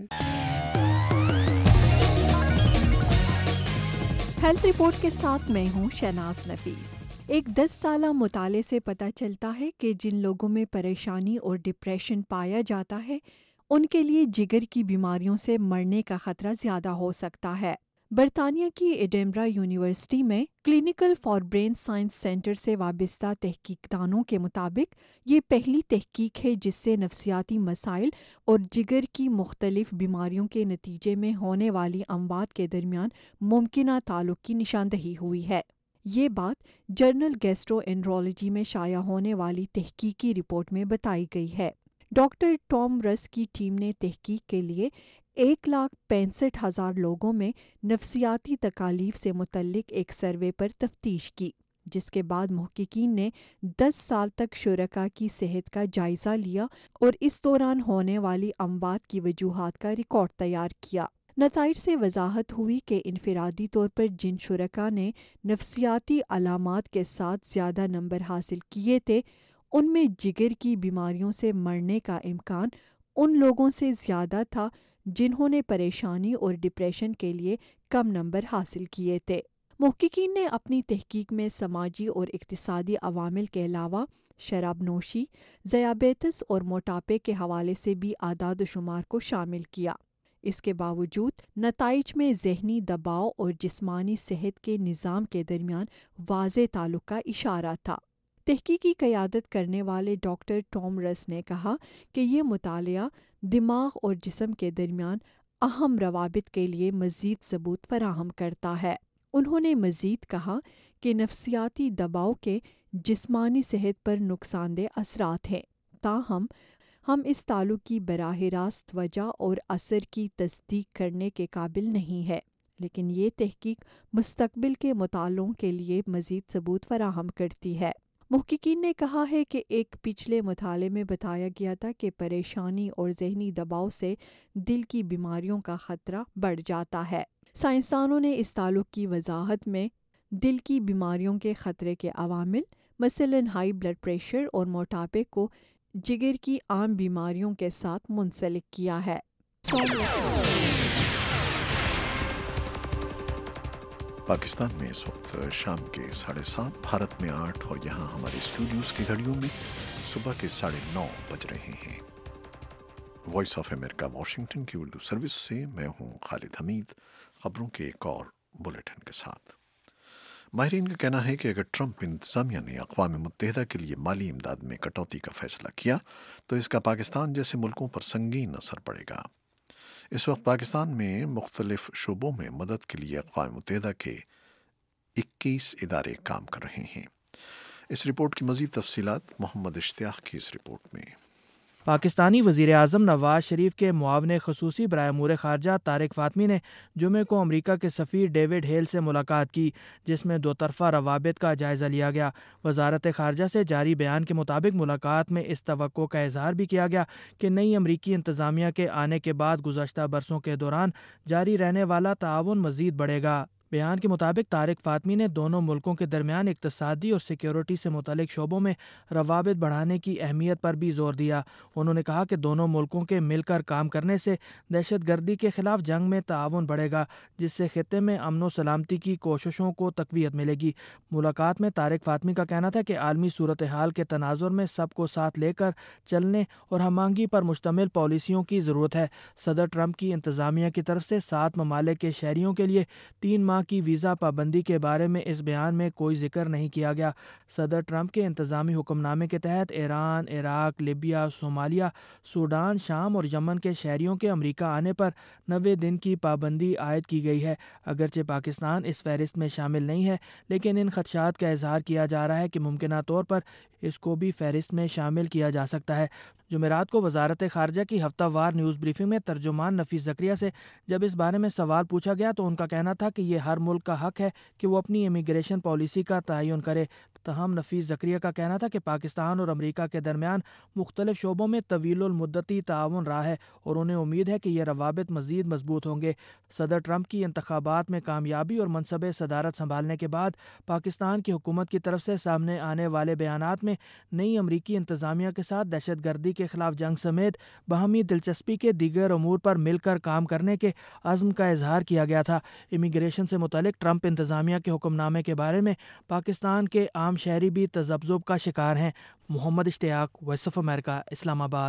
Health report کے ساتھ میں ہوں شہناز نفیس۔ ایک دس سالہ مطالعے سے پتہ چلتا ہے کہ جن لوگوں میں پریشانی اور ڈپریشن پایا جاتا ہے، ان کے لیے جگر کی بیماریوں سے مرنے کا خطرہ زیادہ ہو سکتا ہے۔ برطانیہ کی ایڈنبرا یونیورسٹی میں clinical for brain science centre سے وابستہ تحقیق دانوں کے مطابق یہ پہلی تحقیق ہے جس سے نفسیاتی مسائل اور جگر کی مختلف بیماریوں کے نتیجے میں ہونے والی اموات کے درمیان ممکنہ تعلق کی نشاندہی ہوئی ہے۔ یہ بات جرنل گیسٹرو انٹرولوجی میں شائع ہونے والی تحقیقی رپورٹ میں بتائی گئی ہے۔ ڈاکٹر ٹام رس کی ٹیم نے تحقیق کے لیے ایک لاکھ پینسٹھ ہزار لوگوں میں نفسیاتی تکالیف سے متعلق ایک سروے پر تفتیش کی، جس کے بعد محققین نے دس سال تک شرکاء کی صحت کا جائزہ لیا اور اس دوران ہونے والی اموات کی وجوہات کا ریکارڈ تیار کیا۔ نتائج سے وضاحت ہوئی کہ انفرادی طور پر جن شرکاء نے نفسیاتی علامات کے ساتھ زیادہ نمبر حاصل کیے تھے، ان میں جگر کی بیماریوں سے مرنے کا امکان ان لوگوں سے زیادہ تھا جنہوں نے پریشانی اور ڈپریشن کے لیے کم نمبر حاصل کیے تھے۔ محققین نے اپنی تحقیق میں سماجی اور اقتصادی عوامل کے علاوہ شراب نوشی، ذیابیطس اور موٹاپے کے حوالے سے بھی اعداد و شمار کو شامل کیا۔ اس کے باوجود نتائج میں ذہنی دباؤ اور جسمانی صحت کے نظام کے درمیان واضح تعلق کا اشارہ تھا۔ تحقیقی قیادت کرنے والے ڈاکٹر ٹام رس نے کہا کہ یہ مطالعہ دماغ اور جسم کے درمیان اہم روابط کے لیے مزید ثبوت فراہم کرتا ہے۔ انہوں نے مزید کہا کہ نفسیاتی دباؤ کے جسمانی صحت پر نقصان دہ اثرات ہیں، تاہم ہم اس تعلق کی براہ راست وجہ اور اثر کی تصدیق کرنے کے قابل نہیں ہے۔ لیکن یہ تحقیق مستقبل کے مطالعوں کے لیے مزید ثبوت فراہم کرتی ہے۔ محققین نے کہا ہے کہ ایک پچھلے مطالعے میں بتایا گیا تھا کہ پریشانی اور ذہنی دباؤ سے دل کی بیماریوں کا خطرہ بڑھ جاتا ہے۔ سائنسدانوں نے اس تعلق کی وضاحت میں دل کی بیماریوں کے خطرے کے عوامل مثلاً ہائی بلڈ پریشر اور موٹاپے کو جگر کی عام بیماریوں کے ساتھ منسلک کیا ہے۔ پاکستان میں اس وقت شام کے ساڑھے سات، بھارت میں آٹھ اور یہاں ہمارے اسٹوڈیوز کی گھڑیوں میں صبح کے ساڑھے نو بج رہے ہیں۔ وائس آف امریکہ واشنگٹن کی اردو سروس سے میں ہوں خالد حمید، خبروں کے ایک اور بلیٹن کے ساتھ۔ ماہرین کا کہنا ہے کہ اگر ٹرمپ انتظامیہ نے اقوام متحدہ کے لیے مالی امداد میں کٹوتی کا فیصلہ کیا تو اس کا پاکستان جیسے ملکوں پر سنگین اثر پڑے گا۔ اس وقت پاکستان میں مختلف شعبوں میں مدد کے لیے اقوام متحدہ کے اکیس ادارے کام کر رہے ہیں۔ اس رپورٹ کی مزید تفصیلات محمد اشتیاق کی اس رپورٹ میں۔ پاکستانی وزیر اعظم نواز شریف کے معاون خصوصی برائے امور خارجہ طارق فاطمی نے جمعے کو امریکہ کے سفیر ڈیوڈ ہیل سے ملاقات کی، جس میں دو طرفہ روابط کا جائزہ لیا گیا۔ وزارت خارجہ سے جاری بیان کے مطابق ملاقات میں اس توقع کا اظہار بھی کیا گیا کہ نئی امریکی انتظامیہ کے آنے کے بعد گزشتہ برسوں کے دوران جاری رہنے والا تعاون مزید بڑھے گا۔ بیان کے مطابق طارق فاطمی نے دونوں ملکوں کے درمیان اقتصادی اور سیکیورٹی سے متعلق شعبوں میں روابط بڑھانے کی اہمیت پر بھی زور دیا۔ انہوں نے کہا کہ دونوں ملکوں کے مل کر کام کرنے سے دہشت گردی کے خلاف جنگ میں تعاون بڑھے گا، جس سے خطے میں امن و سلامتی کی کوششوں کو تقویت ملے گی۔ ملاقات میں طارق فاطمی کا کہنا تھا کہ عالمی صورتحال کے تناظر میں سب کو ساتھ لے کر چلنے اور ہم آہنگی پر مشتمل پالیسیوں کی ضرورت ہے۔ صدر ٹرمپ کی انتظامیہ کی طرف سے سات ممالک کے شہریوں کے لیے تین ماہ کی ویزا پابندی کے بارے میں اس بیان میں کوئی ذکر نہیں کیا گیا۔ صدر ٹرمپ کے انتظامی حکم نامے کے تحت Iran, Iraq, Libya, Somalia, Sudan, شام اور یمن کے شہریوں کے امریکہ آنے پر نوے دن کی پابندی عائد کی گئی ہے۔ اگرچہ پاکستان اس فہرست میں شامل نہیں ہے، لیکن ان خدشات کا اظہار کیا جا رہا ہے کہ ممکنہ طور پر اس کو بھی فہرست میں شامل کیا جا سکتا ہے۔ جمعرات کو وزارت خارجہ کی ہفتہ وار نیوز بریفنگ میں ترجمان نفیس زکریا سے جب اس بارے میں سوال پوچھا گیا تو ان کا کہنا تھا کہ یہ ہر ملک کا حق ہے کہ وہ اپنی امیگریشن پالیسی کا تعین کرے۔ تاہم نفیس زکریا کا کہنا تھا کہ پاکستان اور امریکہ کے درمیان مختلف شعبوں میں طویل المدتی تعاون رہا ہے اور انہیں امید ہے کہ یہ روابط مزید مضبوط ہوں گے۔ صدر ٹرمپ کی انتخابات میں کامیابی اور منصب صدارت سنبھالنے کے بعد پاکستان کی حکومت کی طرف سے سامنے آنے والے بیانات میں نئی امریکی انتظامیہ کے ساتھ دہشت گردی کے خلاف جنگ سمیت باہمی دلچسپی کے دیگر امور پر مل کر کام کرنے کے عزم کا اظہار کیا گیا تھا۔ امیگریشن سے متعلق ٹرمپ انتظامیہ کے حکم نامے کے بارے میں پاکستان کے عام شہری بھی تذبذب کا شکار ہیں۔ محمد اشتیاق، وائس آف امریکہ، اسلام آباد۔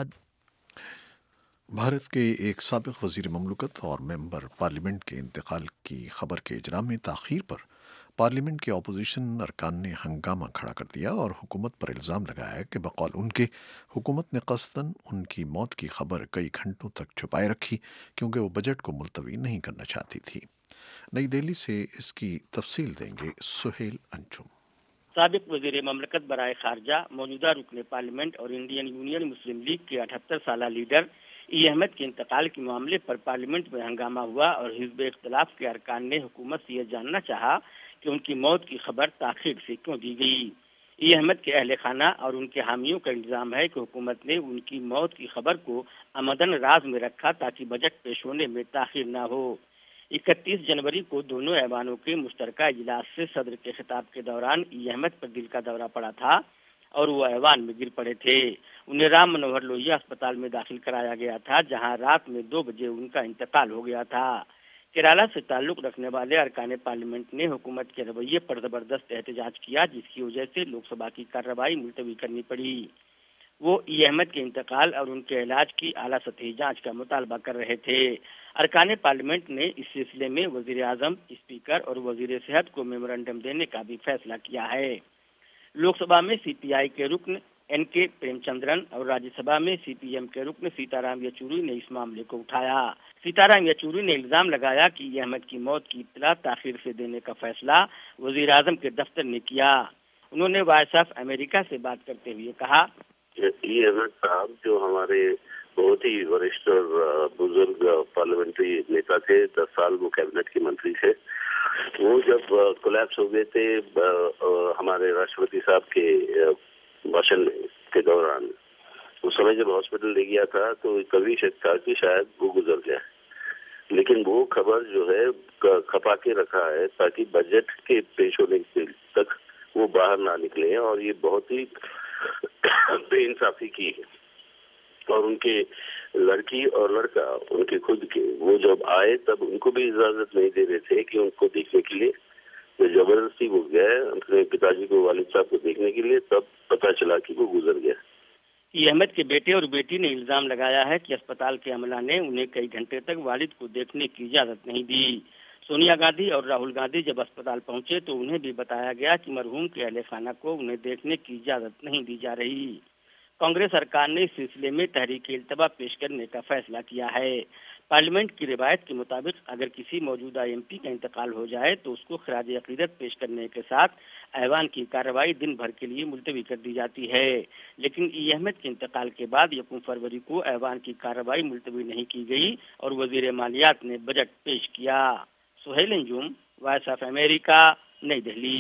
بھارت کے ایک سابق وزیر مملکت اور ممبر پارلیمنٹ کے انتقال کی خبر کے اجرا میں تاخیر پر پارلیمنٹ کے اپوزیشن ارکان نے ہنگامہ کھڑا کر دیا اور حکومت پر الزام لگایا کہ بقول ان کے حکومت نے قصداً ان کی موت کی خبر کئی گھنٹوں تک چھپائے رکھی کیونکہ وہ بجٹ کو ملتوی نہیں کرنا چاہتی تھی۔ نئی دہلی سے اس کی تفصیل دیں گے سہیل انجم۔ سابق وزیر مملکت برائے خارجہ، موجودہ رکن پارلیمنٹ اور انڈین یونین مسلم لیگ کے اٹھہتر سالہ لیڈر ای احمد کے انتقال کے معاملے پر پارلیمنٹ میں ہنگامہ ہوا اور حزب اختلاف کے ارکان نے حکومت سے یہ جاننا چاہا کہ ان کی موت کی خبر تاخیر سے کیوں دی گئی۔ ای احمد کے اہل خانہ اور ان کے حامیوں کا الزام ہے کہ حکومت نے ان کی موت کی خبر کو عمدن راز میں رکھا تاکہ بجٹ پیش ہونے میں تاخیر نہ ہو۔ اکتیس جنوری کو دونوں ایوانوں کے مشترکہ اجلاس سے صدر کے خطاب کے دوران ای احمد پر دل کا دورہ پڑا تھا اور وہ ایوان میں گر پڑے تھے۔ انہیں رام منوہر لوہیا اسپتال میں داخل کرایا گیا تھا، جہاں رات میں دو بجے ان کا انتقال ہو گیا تھا۔ کیرالہ سے تعلق رکھنے والے ارکان پارلیمنٹ نے حکومت کے رویے پر زبردست احتجاج کیا، جس کی وجہ سے لوک سبھا کی کارروائی ملتوی کرنی پڑی۔ وہ ای احمد کے انتقال اور ان کے علاج کی اعلیٰ سطحی جانچ کا مطالبہ کر رہے تھے۔ ارکان پارلیمنٹ نے اس سلسلے میں وزیر اعظم، اسپیکر اور وزیر صحت کو میمورنڈم دینے کا بھی فیصلہ کیا ہے۔ لوک سبھا میں سی پی آئی کے رکن این کے پریم چندرن اور راجیہ سبھا میں سی پی ایم کے رکن سیتا رام یچوری نے اس معاملے کو اٹھایا۔ سیتا رام یچوری نے الزام لگایا کہ ای احمد کی موت کی اطلاع تاخیر سے دینے کا فیصلہ وزیر اعظم کے دفتر نے کیا۔ انہوں نے وائس آف امریکہ سے بات کرتے ہوئے کہا، ای احمد صاحب جو ہمارے بہت ہی وریشٹ اور بزرگ پارلیمنٹری نیتا تھے. دس سال وہ کیبنٹ کے منتری تھے. وہ جب کولیپس ہو گئے تھے ہمارے راشٹرپتی صاحب کے بھاشن کے دوران، اس سمے جب ہاسپٹل لے گیا تھا تو کبھی شک تھا کہ شاید وہ گزر گیا، لیکن وہ خبر جو ہے کھپا کے رکھا ہے تاکہ بجٹ کے پیش ہونے تک وہ باہر نہ نکلے، اور یہ بہت ہی بے انصافی کی ہے. اور ان کے لڑکی اور لڑکا ان کے خود کے وہ جب آئے تب ان کو بھی اجازت نہیں دے رہے تھے کہ ان کو دیکھنے کے لیے. تو زبردستی وہ گئے اپنے پتا جی کو، والد صاحب کو دیکھنے کے لیے، تب پتہ چلا کہ وہ گزر گیا. ای احمد کے بیٹے اور بیٹی نے الزام لگایا ہے کہ اسپتال کے عملہ نے انہیں کئی گھنٹے تک والد کو دیکھنے کی اجازت نہیں دی. سونیا گاندھی اور راہل گاندھی جب اسپتال پہنچے تو انہیں بھی بتایا گیا کہ مرحوم کے اہل خانہ کو انہیں دیکھنے کی اجازت نہیں دی جا رہی. کانگریس سرکار نے اس سلسلے میں تحریک التوا پیش کرنے کا فیصلہ کیا ہے. پارلیمنٹ کی روایت کے مطابق اگر کسی موجودہ ایم پی کا انتقال ہو جائے تو اس کو خراج عقیدت پیش کرنے کے ساتھ ایوان کی کارروائی دن بھر کے لیے ملتوی کر دی جاتی ہے. لیکن ای احمد کے انتقال کے بعد یکم فروری کو ایوان کی کارروائی ملتوی نہیں کی گئی اور وزیر مالیات نے بجٹ پیش کیا. سہیل انجم، وائس آف امریکہ، نئی دہلی.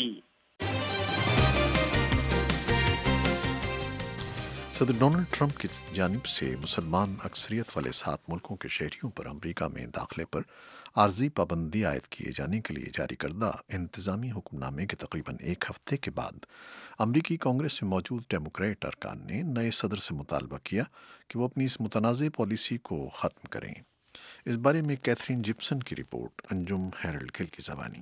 صدر ڈونلڈ ٹرمپ کی جانب سے مسلمان اکثریت والے سات ملکوں کے شہریوں پر امریکہ میں داخلے پر عارضی پابندی عائد کیے جانے کے لیے جاری کردہ انتظامی حکم نامے کے تقریباً ایک ہفتے کے بعد امریکی کانگریس میں موجود ڈیموکریٹ ارکان نے نئے صدر سے مطالبہ کیا کہ وہ اپنی اس متنازع پالیسی کو ختم کریں. اس بارے میں کیتھرین جپسن کی رپورٹ. انجم ہیرلڈ گل کی زبانی.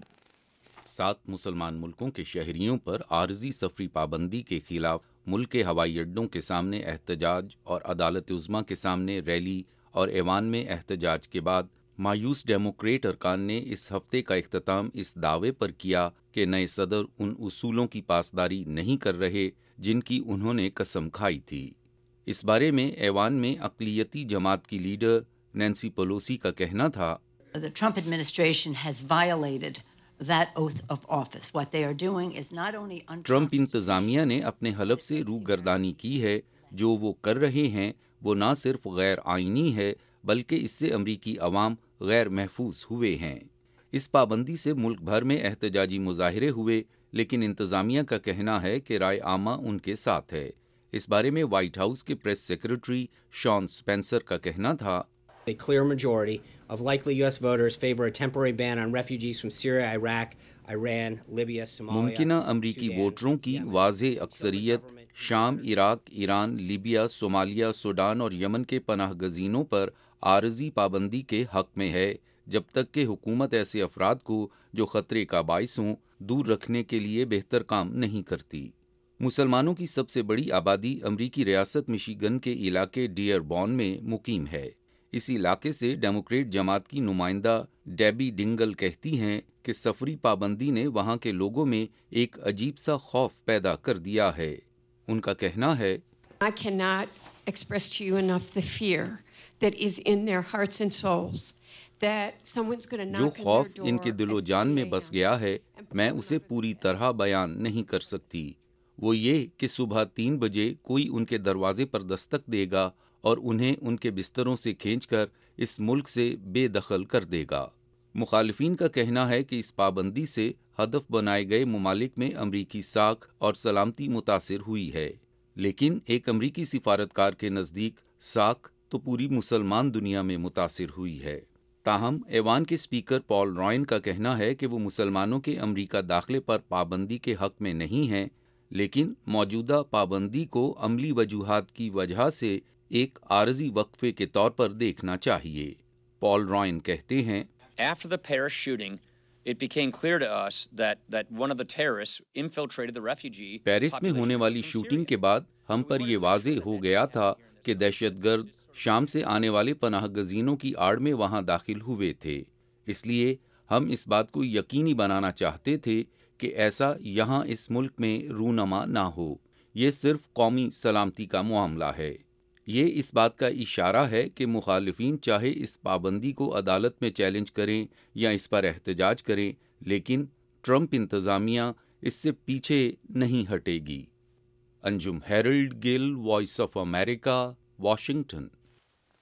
سات مسلمان ملکوں کے شہریوں پر عارضی سفری پابندی کے خلاف ملک کے ہوائی اڈوں کے سامنے احتجاج اور عدالت عظمیٰ کے سامنے ریلی اور ایوان میں احتجاج کے بعد مایوس ڈیموکریٹ ارکان نے اس ہفتے کا اختتام اس دعوے پر کیا کہ نئے صدر ان اصولوں کی پاسداری نہیں کر رہے جن کی انہوں نے قسم کھائی تھی. اس بارے میں ایوان میں اقلیتی جماعت کی لیڈر نینسی پیلوسی کا کہنا تھا، The Trump administration has violated that oath of office. What they are doing is not only Trump انتظامیہ نے اپنے حلف سے روگردانی کی ہے. جو وہ کر رہے ہیں وہ نہ صرف غیر آئینی ہے بلکہ اس سے امریکی عوام غیر محفوظ ہوئے ہیں. اس پابندی سے ملک بھر میں احتجاجی مظاہرے ہوئے، لیکن انتظامیہ کا کہنا ہے کہ رائے عامہ ان کے ساتھ ہے. اس بارے میں وائٹ ہاؤس کے پریس سیکرٹری شان سپینسر کا کہنا تھا، A clear majority of likely U S voters favor a temporary ban on refugees from Syria, Iraq, Iran, Libya, Somalia. ممکنہ امریکی ووٹروں کی واضح اکثریت شام، Iraq, Iran, Libya, Somalia, Sudan اور یمن کے پناہ گزینوں پر عارضی پابندی کے حق میں ہے، جب تک کہ حکومت ایسے افراد کو جو خطرے کا باعث ہوں دور رکھنے کے لیے بہتر کام نہیں کرتی. مسلمانوں کی سب سے بڑی آبادی امریکی ریاست مشیگن کے علاقے ڈیئر بون میں مقیم ہے. اس علاقے سے ڈیموکریٹ جماعت کی نمائندہ ڈیبی ڈنگل کہتی ہیں کہ سفری پابندی نے وہاں کے لوگوں میں ایک عجیب سا خوف پیدا کر دیا ہے. ان کا کہنا ہے، I cannot express to you enough the fear that is in their hearts and souls that someone's going to knock on their door. جو خوف ان کے دل و جان میں بس گیا ہے میں اسے پوری طرح بیان نہیں کر سکتی. وہ یہ کہ صبح تین بجے کوئی ان کے دروازے پر دستک دے گا اور انہیں ان کے بستروں سے کھینچ کر اس ملک سے بے دخل کر دے گا. مخالفین کا کہنا ہے کہ اس پابندی سے ہدف بنائے گئے ممالک میں امریکی ساکھ اور سلامتی متاثر ہوئی ہے، لیکن ایک امریکی سفارتکار کے نزدیک ساکھ تو پوری مسلمان دنیا میں متاثر ہوئی ہے. تاہم ایوان کے اسپیکر پال رائن کا کہنا ہے کہ وہ مسلمانوں کے امریکہ داخلے پر پابندی کے حق میں نہیں ہیں، لیکن موجودہ پابندی کو عملی وجوہات کی وجہ سے ایک عارضی وقفے کے طور پر دیکھنا چاہیے. پال رائن کہتے ہیں، After the Paris shooting, it became clear to us that that one of the terrorists infiltrated the refugee. Paris میں ہونے والی شوٹنگ کے بعد ہم پر یہ واضح ہو گیا تھا کہ دہشت گرد شام سے آنے والے پناہ گزینوں کی آڑ میں وہاں داخل ہوئے تھے. اس لیے ہم اس بات کو یقینی بنانا چاہتے تھے کہ ایسا یہاں اس ملک میں رونما نہ ہو. یہ صرف قومی سلامتی کا معاملہ ہے. یہ اس بات کا اشارہ ہے کہ مخالفین چاہے اس پابندی کو عدالت میں چیلنج کریں یا اس پر احتجاج کریں، لیکن ٹرمپ انتظامیہ اس سے پیچھے نہیں ہٹے گی. Anjum Harold Gill, voice of America, Washington.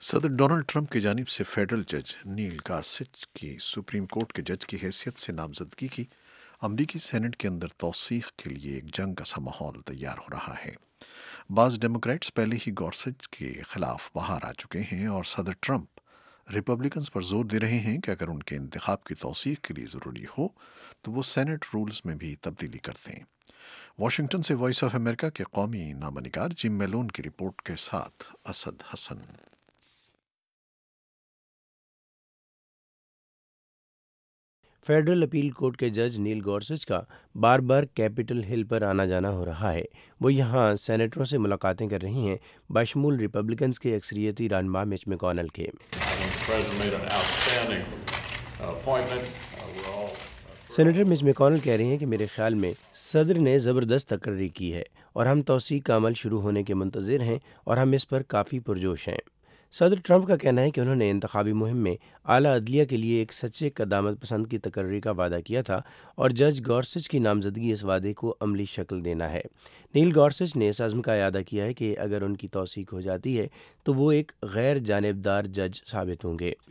صدر ڈونلڈ ٹرمپ کی جانب سے فیڈرل جج نیل گارسچ کی سپریم کورٹ کے جج کی حیثیت سے نامزدگی کی امریکی سینٹ کے اندر توثیق کے لیے ایک جنگ کا سا ماحول تیار ہو رہا ہے۔ بعض ڈیموکریٹس پہلے ہی گارسچ کے خلاف باہر آ چکے ہیں اور صدر ٹرمپ ریپبلکنز پر زور دے رہے ہیں کہ اگر ان کے انتخاب کی توثیق کے لیے ضروری ہو تو وہ سینٹ رولز میں بھی تبدیلی کر دیں۔ واشنگٹن سے وائس آف امریکہ کے قومی نامہ نگار جم میلون کی رپورٹ کے ساتھ Asad Hasan. Federal appeal court کے جج نیل گارسچ کا بار بار کیپٹل ہل پر آنا جانا ہو رہا ہے۔ وہ یہاں سینیٹروں سے ملاقاتیں کر رہی ہیں، بشمول ریپبلکنز کے اکثریتی رہنما مچ میکونل کے۔ سینیٹر مچ میکونل کہہ رہے ہیں کہ میرے خیال میں صدر نے زبردست تقرری کی ہے اور ہم توثیق کا عمل شروع ہونے کے منتظر ہیں اور ہم اس پر کافی پرجوش ہیں۔ صدر ٹرمپ کا کہنا ہے کہ انہوں نے انتخابی مہم میں اعلیٰ عدلیہ کے لیے ایک سچے قدامت پسند کی تقرری کا وعدہ کیا تھا اور جج گارسچ کی نامزدگی اس وعدے کو عملی شکل دینا ہے۔ نیل گارسچ نے اس عزم کا اعادہ کیا ہے کہ اگر ان کی توثیق ہو جاتی ہے تو وہ ایک غیر جانبدار جج ثابت ہوں گے۔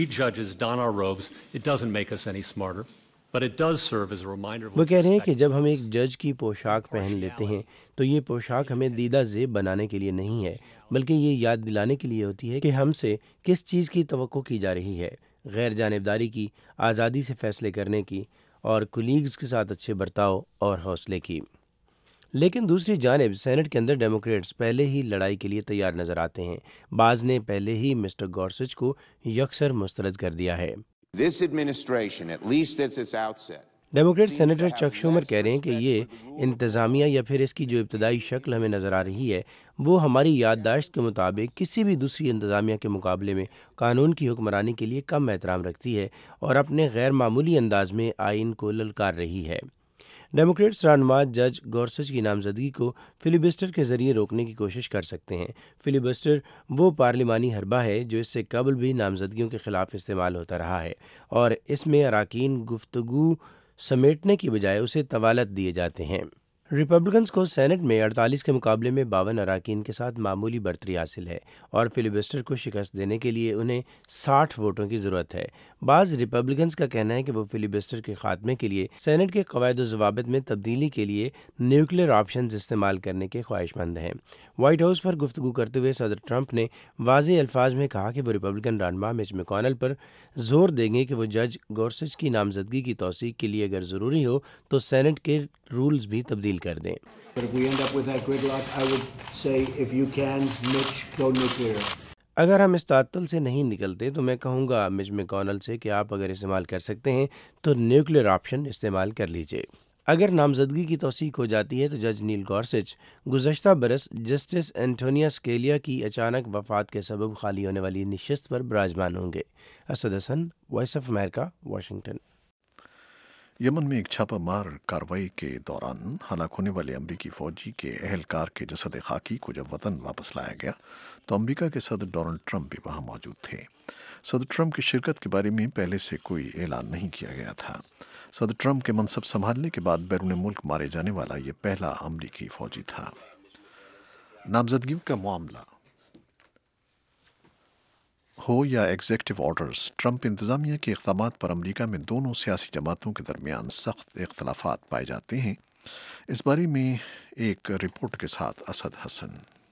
وہ کہہ رہے ہیں کہ جب ہم ایک جج کی پوشاک پہن لیتے ہیں تو یہ پوشاک ہمیں دیدہ زیب بنانے کے لیے نہیں ہے، بلکہ یہ یاد دلانے کے لیے ہوتی ہے کہ ہم سے کس چیز کی توقع کی جا رہی ہے، غیر جانبداری کی، آزادی سے فیصلے کرنے کی اور کولیگز کے ساتھ اچھے برتاؤ اور حوصلے کی۔ لیکن دوسری جانب سینٹ کے اندر ڈیموکریٹس پہلے ہی لڑائی کے لیے تیار نظر آتے ہیں۔ بعض نے پہلے ہی مسٹر گارسچ کو یکسر مسترد کر دیا ہے۔ This administration, at least at its outset, Democrat senator Chuck Schumer کہہ رہے ہیں کہ یہ انتظامیہ یا پھر اس کی جو ابتدائی شکل ہمیں نظر آ رہی ہے وہ ہماری یادداشت کے مطابق کسی بھی دوسری انتظامیہ کے مقابلے میں قانون کی حکمرانی کے لیے کم احترام رکھتی ہے اور اپنے غیر معمولی انداز میں آئین کو للکار رہی ہے۔ ڈیموکریٹس رہنما جج گارسچ کی نامزدگی کو فلیبسٹر کے ذریعے روکنے کی کوشش کر سکتے ہیں۔ فلیبسٹر وہ پارلیمانی حربہ ہے جو اس سے قبل بھی نامزدگیوں کے خلاف استعمال ہوتا رہا ہے اور اس میں اراکین گفتگو سمیٹنے کی بجائے اسے طوالت دیے جاتے ہیں۔ ریپبلکنز کو سینٹ میں اڑتالیس کے مقابلے میں باون اراکین کے ساتھ معمولی برتری حاصل ہے اور فلیبسٹر کو شکست دینے کے لیے انہیں ساٹھ ووٹوں کی ضرورت ہے۔ بعض ریپبلکنز کا کہنا ہے کہ وہ فلیبسٹر کے خاتمے کے لیے سینٹ کے قواعد و ضوابط میں تبدیلی کے لیے نیوکلیر آپشنز استعمال کرنے کے خواہش مند ہیں۔ وائٹ ہاؤس پر گفتگو کرتے ہوئے صدر ٹرمپ نے واضح الفاظ میں کہا کہ وہ ریپبلکن رہنما مچ میکونل پر زور دیں گے کہ وہ جج گارسچ کی نامزدگی کی توثیق کے لیے اگر ضروری ہو تو سینٹ کے رولز بھی تبدیل کر دیں۔ اگر ہم اس تعطل سے نہیں نکلتے تو میں کہوں گا مچ میکونل سے کہ آپ اگر استعمال کر سکتے ہیں تو نیوکلیر آپشن استعمال کر لیجئے۔ اگر نامزدگی کی توثیق ہو جاتی ہے تو جج نیل گارسچ گزشتہ برس جسٹس اینٹونیا سکیلیا کی اچانک وفات کے سبب خالی ہونے والی نشست پر براجمان ہوں گے۔ Asad Hassan, voice of America, Washington. یمن میں ایک چھاپہ مار کارروائی کے دوران ہلاک ہونے والے امریکی فوجی کے اہلکار کے جسد خاکی کو جب وطن واپس لایا گیا تو امریکہ کے صدر ڈونلڈ ٹرمپ بھی وہاں موجود تھے۔ صدر ٹرمپ کی شرکت کے بارے میں پہلے سے کوئی اعلان نہیں کیا گیا تھا۔ صدر ٹرمپ کے منصب سنبھالنے کے بعد بیرون ملک مارے جانے والا یہ پہلا امریکی فوجی تھا۔ نامزدگیوں کا معاملہ ہو یا ایگزیکٹو آرڈرز، ٹرمپ انتظامیہ کے اقدامات پر امریکہ میں دونوں سیاسی جماعتوں کے درمیان سخت اختلافات پائے جاتے ہیں۔ اس بارے میں ایک رپورٹ کے ساتھ اسد حسن۔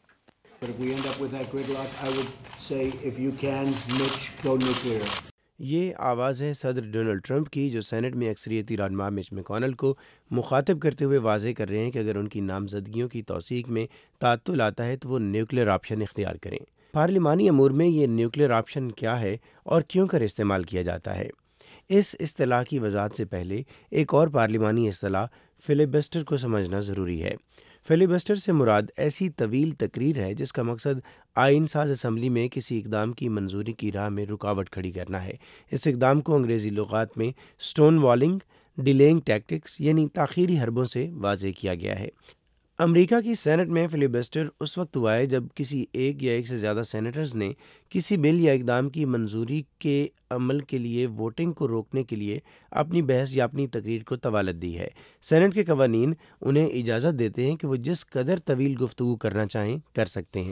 یہ آواز ہے صدر ڈونلڈ ٹرمپ کی جو سینٹ میں اکثریتی رہنما مچ میکونل کو مخاطب کرتے ہوئے واضح کر رہے ہیں کہ اگر ان کی نامزدگیوں کی توثیق میں تعطل آتا ہے تو وہ نیوکلیر آپشن اختیار کریں۔ پارلیمانی امور میں یہ نیوکلیر آپشن کیا ہے اور کیوں کر استعمال کیا جاتا ہے؟ اس اصطلاح کی وضاحت سے پہلے ایک اور پارلیمانی اصطلاح فلیبسٹر کو سمجھنا ضروری ہے۔ فلیبسٹر سے مراد ایسی طویل تقریر ہے جس کا مقصد آئین ساز اسمبلی میں کسی اقدام کی منظوری کی راہ میں رکاوٹ کھڑی کرنا ہے۔ اس اقدام کو انگریزی لغات میں سٹون والنگ، ڈیلینگ ٹیکٹکس یعنی تاخیری حربوں سے واضح کیا گیا ہے۔ امریکہ کی سینٹ میں فلیبسٹر اس وقت ہوا ہے جب کسی ایک یا ایک سے زیادہ سینیٹرز نے کسی بل یا اقدام کی منظوری کے عمل کے لیے ووٹنگ کو روکنے کے لیے اپنی بحث یا اپنی تقریر کو طوالت دی ہے۔ سینٹ کے قوانین انہیں اجازت دیتے ہیں کہ وہ جس قدر طویل گفتگو کرنا چاہیں کر سکتے ہیں۔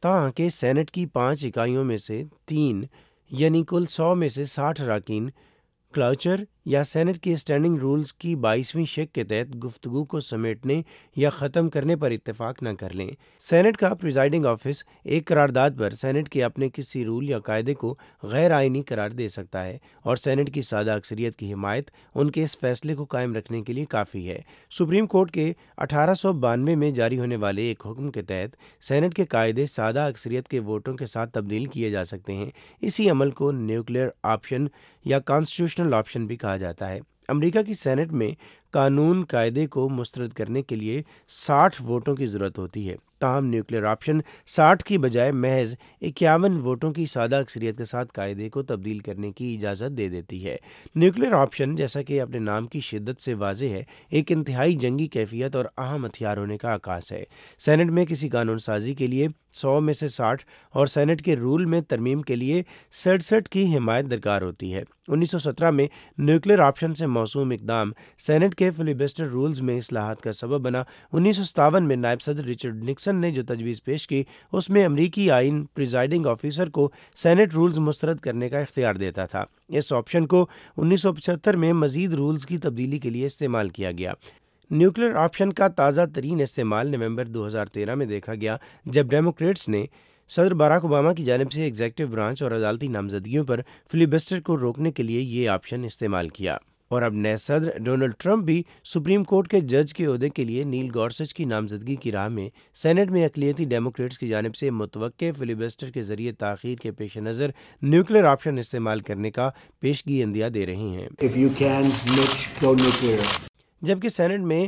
تاہم کہ سینٹ کی پانچ اکائیوں میں سے تین یعنی کل سو میں سے ساٹھ اراکین کلاچر یا سینٹ کے اسٹینڈنگ رولز کی بائیسویں شق کے تحت گفتگو کو سمیٹنے یا ختم کرنے پر اتفاق نہ کر لیں۔ سینٹ کا پریزائڈنگ آفس ایک قرارداد پر سینٹ کے اپنے کسی رول یا قاعدے کو غیر آئینی قرار دے سکتا ہے اور سینٹ کی سادہ اکثریت کی حمایت ان کے اس فیصلے کو قائم رکھنے کے لیے کافی ہے۔ سپریم کورٹ کے اٹھارہ سو بانوے میں جاری ہونے والے ایک حکم کے تحت سینٹ کے قاعدے سادہ اکثریت کے ووٹوں کے ساتھ تبدیل کیے جا سکتے ہیں۔ اسی عمل کو نیوکلیئر آپشن یا کانسٹیٹیوشنل آپشن بھی کہا جاتا ہے۔ امریکہ کی سینٹ میں قانون قاعدے کو مسترد کرنے کے لیے ساٹھ ووٹوں کی ضرورت ہوتی ہے، تاہم نیوکلیئر آپشن ساٹھ کی بجائے محض اکیاون ووٹوں کی سادہ اکثریت کے ساتھ قاعدے کو تبدیل کرنے کی اجازت دے دیتی ہے۔ نیوکلیئر آپشن جیسا کہ اپنے نام کی شدت سے واضح ہے، ایک انتہائی جنگی کیفیت اور اہم ہتھیار ہونے کا عکاس ہے۔ سینٹ میں کسی قانون سازی کے لیے سو میں سے ساٹھ اور سینٹ کے رول میں ترمیم کے لیے سڑسٹھ کی حمایت درکار ہوتی ہے۔ انیس سو سترہ میں نیوکلیئر آپشن سے موسوم اقدام سینٹ کے فلیبسٹر رولز میں اصلاحات کا سبب بنا۔ انیس سو ستاون میں نائب صدر رچرڈ نکسن نے جو تجویز پیش کی اس میں امریکی آئین پریزائڈنگ آفیسر کو سینٹ رولز مسترد کرنے کا اختیار دیتا تھا۔ اس آپشن کو انیس سو پچہتر میں مزید رولز کی تبدیلی کے لیے استعمال کیا گیا۔ نیوکلیئر آپشن کا تازہ ترین استعمال نومبر دو ہزار تیرہ میں دیکھا گیا جب ڈیموکریٹس نے صدر باراک اوباما کی جانب سے ایگزیکٹو برانچ اور عدالتی نامزدگیوں پر فلیبسٹر کو روکنے کے لیے یہ آپشن استعمال کیا۔ اور اب نئے صدر ڈونلڈ ٹرمپ بھی سپریم کورٹ کے جج کے عہدے کے لیے نیل گورسچ کی نامزدگی کی راہ میں سینٹ میں اقلیتی ڈیموکریٹس کی جانب سے متوقع فلیبسٹر کے ذریعے تاخیر کے پیش نظر نیوکلیئر آپشن استعمال کرنے کا پیشگی عندیہ دے رہے ہیں۔ If you can, Mitch, go nuclear. جبکہ سینٹ میں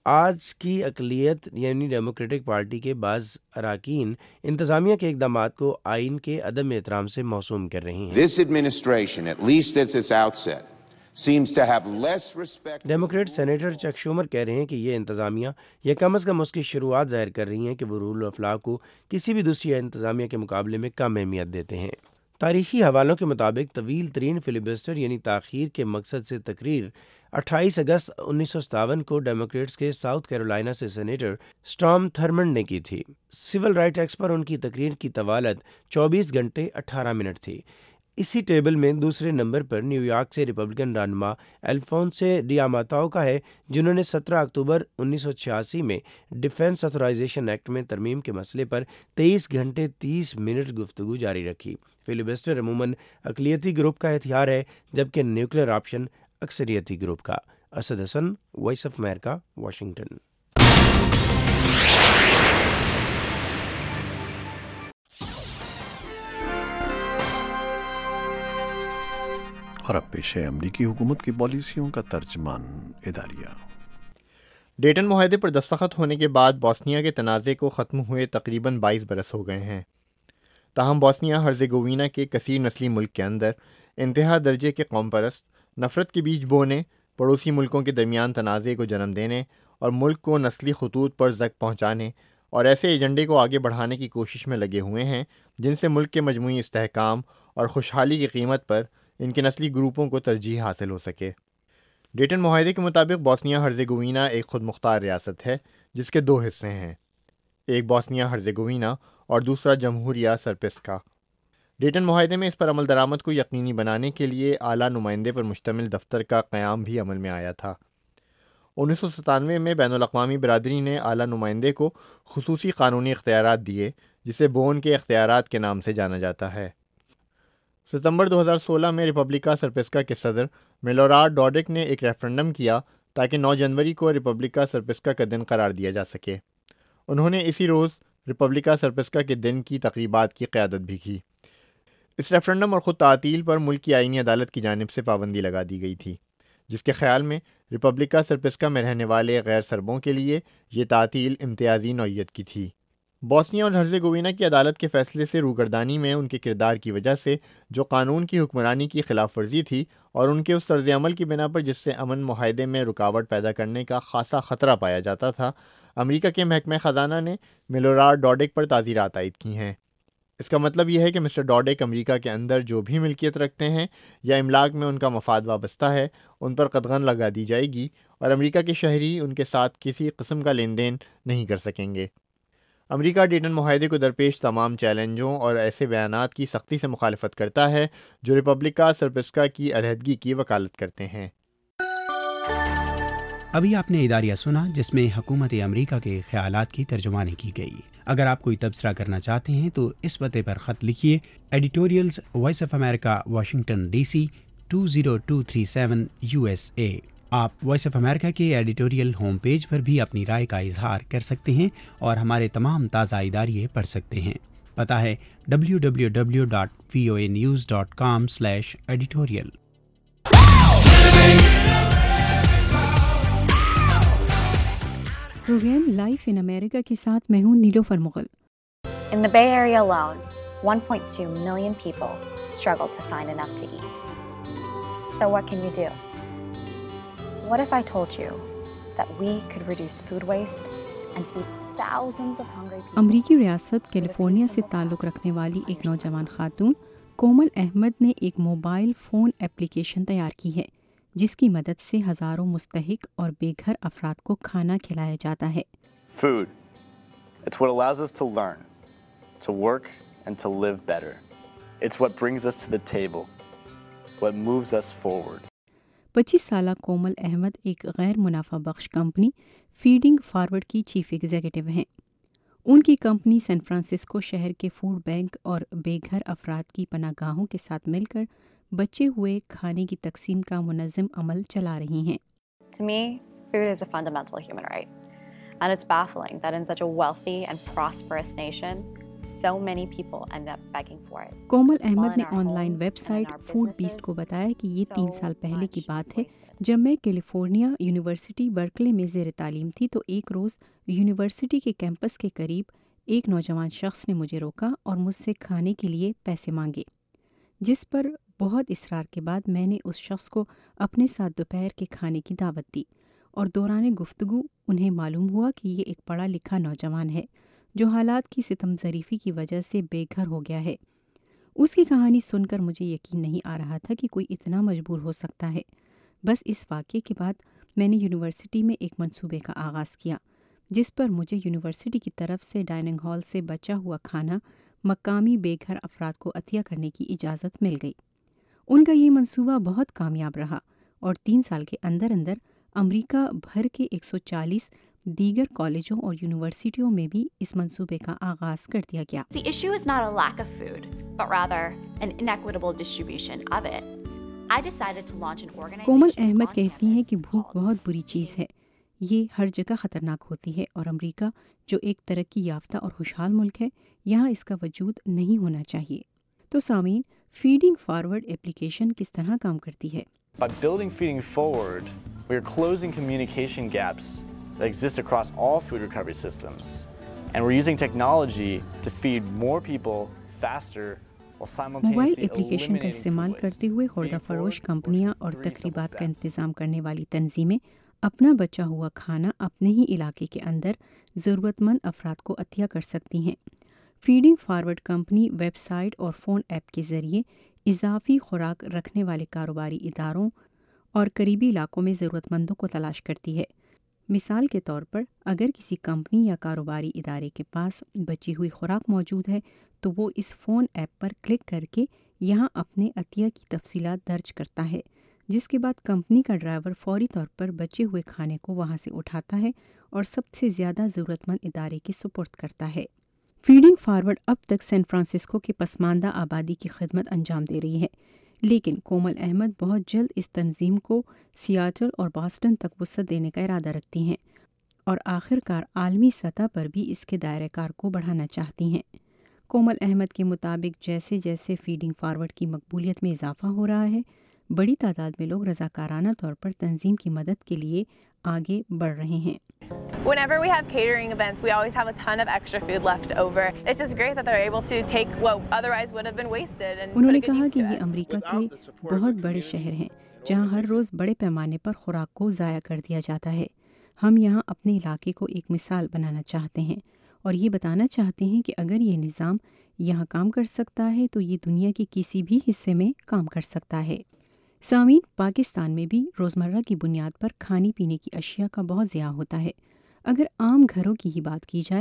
آج کی اقلیت یعنی ڈیموکریٹک پارٹی کے بعض اراکین انتظامیہ کے اقدامات کو آئین کے عدم احترام سے موسوم کر رہی ہیں۔ This administration, at least at its outset, seems to have less respect. Democrat senator Chuck Schumer کہہ رہے ہیں کہ یہ انتظامیہ یا کم از کم اس کی شروعات ظاہر کر رہی ہیں کہ وہ رول آف لا کو کسی بھی دوسری انتظامیہ کے مقابلے میں کم اہمیت دیتے ہیں۔ تاریخی حوالوں کے مطابق طویل ترین فلیبسٹر یعنی تاخیر کے مقصد سے تقریر اٹھائیس اگست انیس سو ستاون کو ڈیموکریٹس کے ساؤتھ کیرولائنا سے سینیٹر سٹارم تھرمنڈ نے کی تھی۔ سول رائٹ ایکٹ پر ان کی تقریر کی طوالت چوبیس گھنٹے اٹھارہ منٹ تھی۔ اسی ٹیبل میں دوسرے نمبر پر نیو یارک سے ریپبلکن رہنما الفونسو ڈی آماتاؤ کا ہے، جنہوں نے سترہ اکتوبر انیس سو چھیاسی میں ڈیفنس آتھورائزیشن ایکٹ میں ترمیم کے مسئلے پر تیئیس گھنٹے تیس منٹ گفتگو جاری رکھی۔ فلیبسٹر عموماً اقلیتی گروپ کا ہتھیار ہے جبکہ نیوکلیئر آپشن اکثریتی گروپ کا۔ Asad Hassan, voice of America, Washington. اور اب پیش ہے امریکی حکومت کی پالیسیوں کا ترجمان اداریہ۔ ڈیٹن معاہدے پر دستخط ہونے کے بعد بوسنیا کے تنازع کو ختم ہوئے تقریباً بائیس برس ہو گئے ہیں، تاہم بوسنیا ہرزیگووینا کے کثیر نسلی ملک کے اندر انتہا درجے کے قوم پرست نفرت کے بیج بونے، پڑوسی ملکوں کے درمیان تنازع کو جنم دینے اور ملک کو نسلی خطوط پر زک پہنچانے اور ایسے ایجنڈے کو آگے بڑھانے کی کوشش میں لگے ہوئے ہیں جن سے ملک کے مجموعی استحکام اور خوشحالی کی قیمت پر ان کے نسلی گروپوں کو ترجیح حاصل ہو سکے۔ ڈیٹن معاہدے کے مطابق بوسنیا ہرزیگووینا ایک خود مختار ریاست ہے جس کے دو حصے ہیں، ایک بوسنیا ہرزیگووینا اور دوسرا جمہوریہ سرپسکا۔ ڈیٹن معاہدے میں اس پر عمل درآمد کو یقینی بنانے کے لیے اعلیٰ نمائندے پر مشتمل دفتر کا قیام بھی عمل میں آیا تھا۔ انیس سو ستانوے میں بین الاقوامی برادری نے اعلیٰ نمائندے کو خصوصی قانونی اختیارات دیے جسے بون کے اختیارات کے نام سے جانا جاتا ہے۔ ستمبر دو ہزار سولہ میں ریپبلکا سرپسکا کے صدر میلوراد ڈوڈک نے ایک ریفرنڈم کیا تاکہ نو جنوری کو ریپبلکا سرپسکا کا دن قرار دیا جا سکے۔ انہوں نے اسی روز ریپبلکا سرپسکا کے دن کی تقریبات کی قیادت بھی کی۔ اس ریفرنڈم اور خود تعطیل پر ملک کی آئینی عدالت کی جانب سے پابندی لگا دی گئی تھی، جس کے خیال میں ریپبلکا سرپسکا میں رہنے والے غیر سربوں کے لیے یہ تعطیل امتیازی نوعیت کی تھی۔ بوسنیا اور ہرزیگووینا کی عدالت کے فیصلے سے روگردانی میں ان کے کردار کی وجہ سے جو قانون کی حکمرانی کی خلاف ورزی تھی اور ان کے اس طرز عمل کی بنا پر جس سے امن معاہدے میں رکاوٹ پیدا کرنے کا خاصا خطرہ پایا جاتا تھا، امریکہ کے محکمہ خزانہ نے میلوراد ڈوڈک پر تعزیرات عائد کی ہیں۔ اس کا مطلب یہ ہے کہ مسٹر ڈوڈک امریکہ کے اندر جو بھی ملکیت رکھتے ہیں یا املاک میں ان کا مفاد وابستہ ہے ان پر قدغن لگا دی جائے گی اور امریکہ کے شہری ان کے ساتھ کسی قسم کا لین دین نہیں کر سکیں گے۔ امریکہ ڈیٹن معاہدے کو درپیش تمام چیلنجوں اور ایسے بیانات کی سختی سے مخالفت کرتا ہے جو ریپبلکا سرپرسکا کی علیحدگی کی وکالت کرتے ہیں۔ ابھی آپ نے اداریہ سنا جس میں حکومت امریکہ کے خیالات کی ترجمانی کی گئی۔ اگر آپ کوئی تبصرہ کرنا چاہتے ہیں تو اس پتے پر خط لکھیے، editorials voice of America, Washington D C two zero two three seven U S A. آپ وائس آف امریکہ کے ایڈیٹوریل ہوم پیج پر بھی اپنی رائے کا اظہار کر سکتے ہیں اور ہمارے تمام تازہ اداریے پڑھ سکتے ہیں۔ پتہ ہے W W W dot V O A news dot com slash editorial. Programme life in America کے ساتھ میں ہوں نیلوفر Mughal. In the Bay Area alone, one point two million people struggle to find enough to eat. So what can you do? What if I told you that we could reduce food waste and feed thousands of hungry people? امریکی ریاست California سے تعلق رکھنے والی ایک نوجوان خاتون کومل احمد نے ایک موبائل فون ایپلیکیشن تیار کی ہے جس کی مدد سے ہزاروں مستحق اور بے گھر افراد کو کھانا کھلایا جاتا ہے۔ Food. It's what allows us to learn, to work and to live better. It's what brings us to the table, what moves us forward. پچیس سالہ کومل احمد ایک غیر منافع بخش کمپنی فیڈنگ فارورڈ کی چیف ایگزیکٹو ہیں۔ ان کی کمپنی سین فرانسسکو شہر کے فوڈ بینک اور بے گھر افراد کی پناہ گاہوں کے ساتھ مل کر بچے ہوئے کھانے کی تقسیم کا منظم عمل چلا رہی ہیں۔ To me, food is a fundamental human right. And it's baffling that in such a wealthy and prosperous nation, so many people end up begging for it. Komal Ahmed نے online website Foodbeast کو بتایا کہ یہ تین سال پہلے کی بات ہے جب میں کیلیفورنیا یونیورسٹی برکلے میں زیر تعلیم تھی تو ایک روز یونیورسٹی کے کیمپس کے قریب ایک نوجوان شخص نے مجھے روکا اور مجھ سے کھانے کے لیے پیسے مانگے، جس پر بہت اصرار کے بعد میں نے اس شخص کو اپنے ساتھ دوپہر کے کھانے کی دعوت دی اور دوران گفتگو انہیں معلوم ہوا کہ یہ ایک پڑھا لکھا نوجوان ہے جو حالات کی ستم ظریفی کی وجہ سے بے گھر ہو گیا ہے۔ اس کی کہانی سن کر مجھے یقین نہیں آ رہا تھا کہ کوئی اتنا مجبور ہو سکتا ہے۔ بس اس واقعے کے بعد میں نے یونیورسٹی میں ایک منصوبے کا آغاز کیا جس پر مجھے یونیورسٹی کی طرف سے ڈائننگ ہال سے بچا ہوا کھانا مقامی بے گھر افراد کو عطیہ کرنے کی اجازت مل گئی۔ ان کا یہ منصوبہ بہت کامیاب رہا اور تین سال کے اندر اندر امریکہ بھر کے ایک سو چالیس دیگر کالجوں اور یونیورسٹیوں میں بھی اس منصوبے کا آغاز کر دیا گیا۔ The issue is not a lack of food, but rather an inequitable distribution of it. I decided to launch an organization. کومل احمد کہتی ہیں کہ بھوک بہت بری چیز ہے، یہ ہر جگہ خطرناک ہوتی ہے اور امریکہ جو ایک ترقی یافتہ اور خوشحال ملک ہے یہاں اس کا وجود نہیں ہونا چاہیے۔ تو سامعین، فیڈنگ فارورڈ ایپلیکیشن کس طرح کام کرتی ہے؟ By building Feeding Forward, we are closing communication gaps that exist across all food recovery systems. And we're using technology to feed more people faster while simultaneously mobile application کا eliminating استعمال food waste. کرتے ہوئے خوردہ فروش کمپنیاں اور تقریبات کا انتظام کرنے والی تنظیمیں اپنا بچا ہوا کھانا اپنے ہی علاقے کے اندر ضرورت مند افراد کو عطیہ کر سکتی ہیں۔ Feeding forward company website اور فون ایپ کے ذریعے اضافی خوراک رکھنے والے کاروباری اداروں اور قریبی علاقوں میں ضرورت مندوں کو تلاش کرتی ہے۔ مثال کے طور پر اگر کسی کمپنی یا کاروباری ادارے کے پاس بچی ہوئی خوراک موجود ہے تو وہ اس فون ایپ پر کلک کر کے یہاں اپنے عطیہ کی تفصیلات درج کرتا ہے، جس کے بعد کمپنی کا ڈرائیور فوری طور پر بچے ہوئے کھانے کو وہاں سے اٹھاتا ہے اور سب سے زیادہ ضرورت مند ادارے کے سپرد کرتا ہے۔ فیڈنگ فارورڈ اب تک سین فرانسسکو کے پسماندہ آبادی کی خدمت انجام دے رہی ہے، لیکن کومل احمد بہت جلد اس تنظیم کو سیاٹل اور باسٹن تک وسعت دینے کا ارادہ رکھتی ہیں اور آخر کار عالمی سطح پر بھی اس کے دائرہ کار کو بڑھانا چاہتی ہیں۔ کومل احمد کے مطابق جیسے جیسے فیڈنگ فارورڈ کی مقبولیت میں اضافہ ہو رہا ہے، بڑی تعداد میں لوگ رضاکارانہ طور پر تنظیم کی مدد کے لیے آگے بڑھ رہے ہیں۔ Whenever we have catering events, we always have a ton of extra food left over. It's just great that they're able to take what otherwise would have been wasted and انہوں put نے a good کہا use کہ to یہ it. امریکہ کے بہت بڑے شہر ہیں جہاں ہر روز بڑے پیمانے پر خوراک کو ضائع کر دیا جاتا ہے۔ ہم یہاں اپنے علاقے کو ایک مثال بنانا چاہتے ہیں اور یہ بتانا چاہتے ہیں کہ اگر یہ نظام یہاں کام کر سکتا ہے تو یہ دنیا کے کسی بھی حصے میں کام کر سکتا ہے۔ سامعین، پاکستان میں بھی روزمرہ کی بنیاد پر کھانے پینے کی اشیاء کا بہت ضیاع ہوتا ہے۔ اگر عام گھروں کی ہی بات کی جائے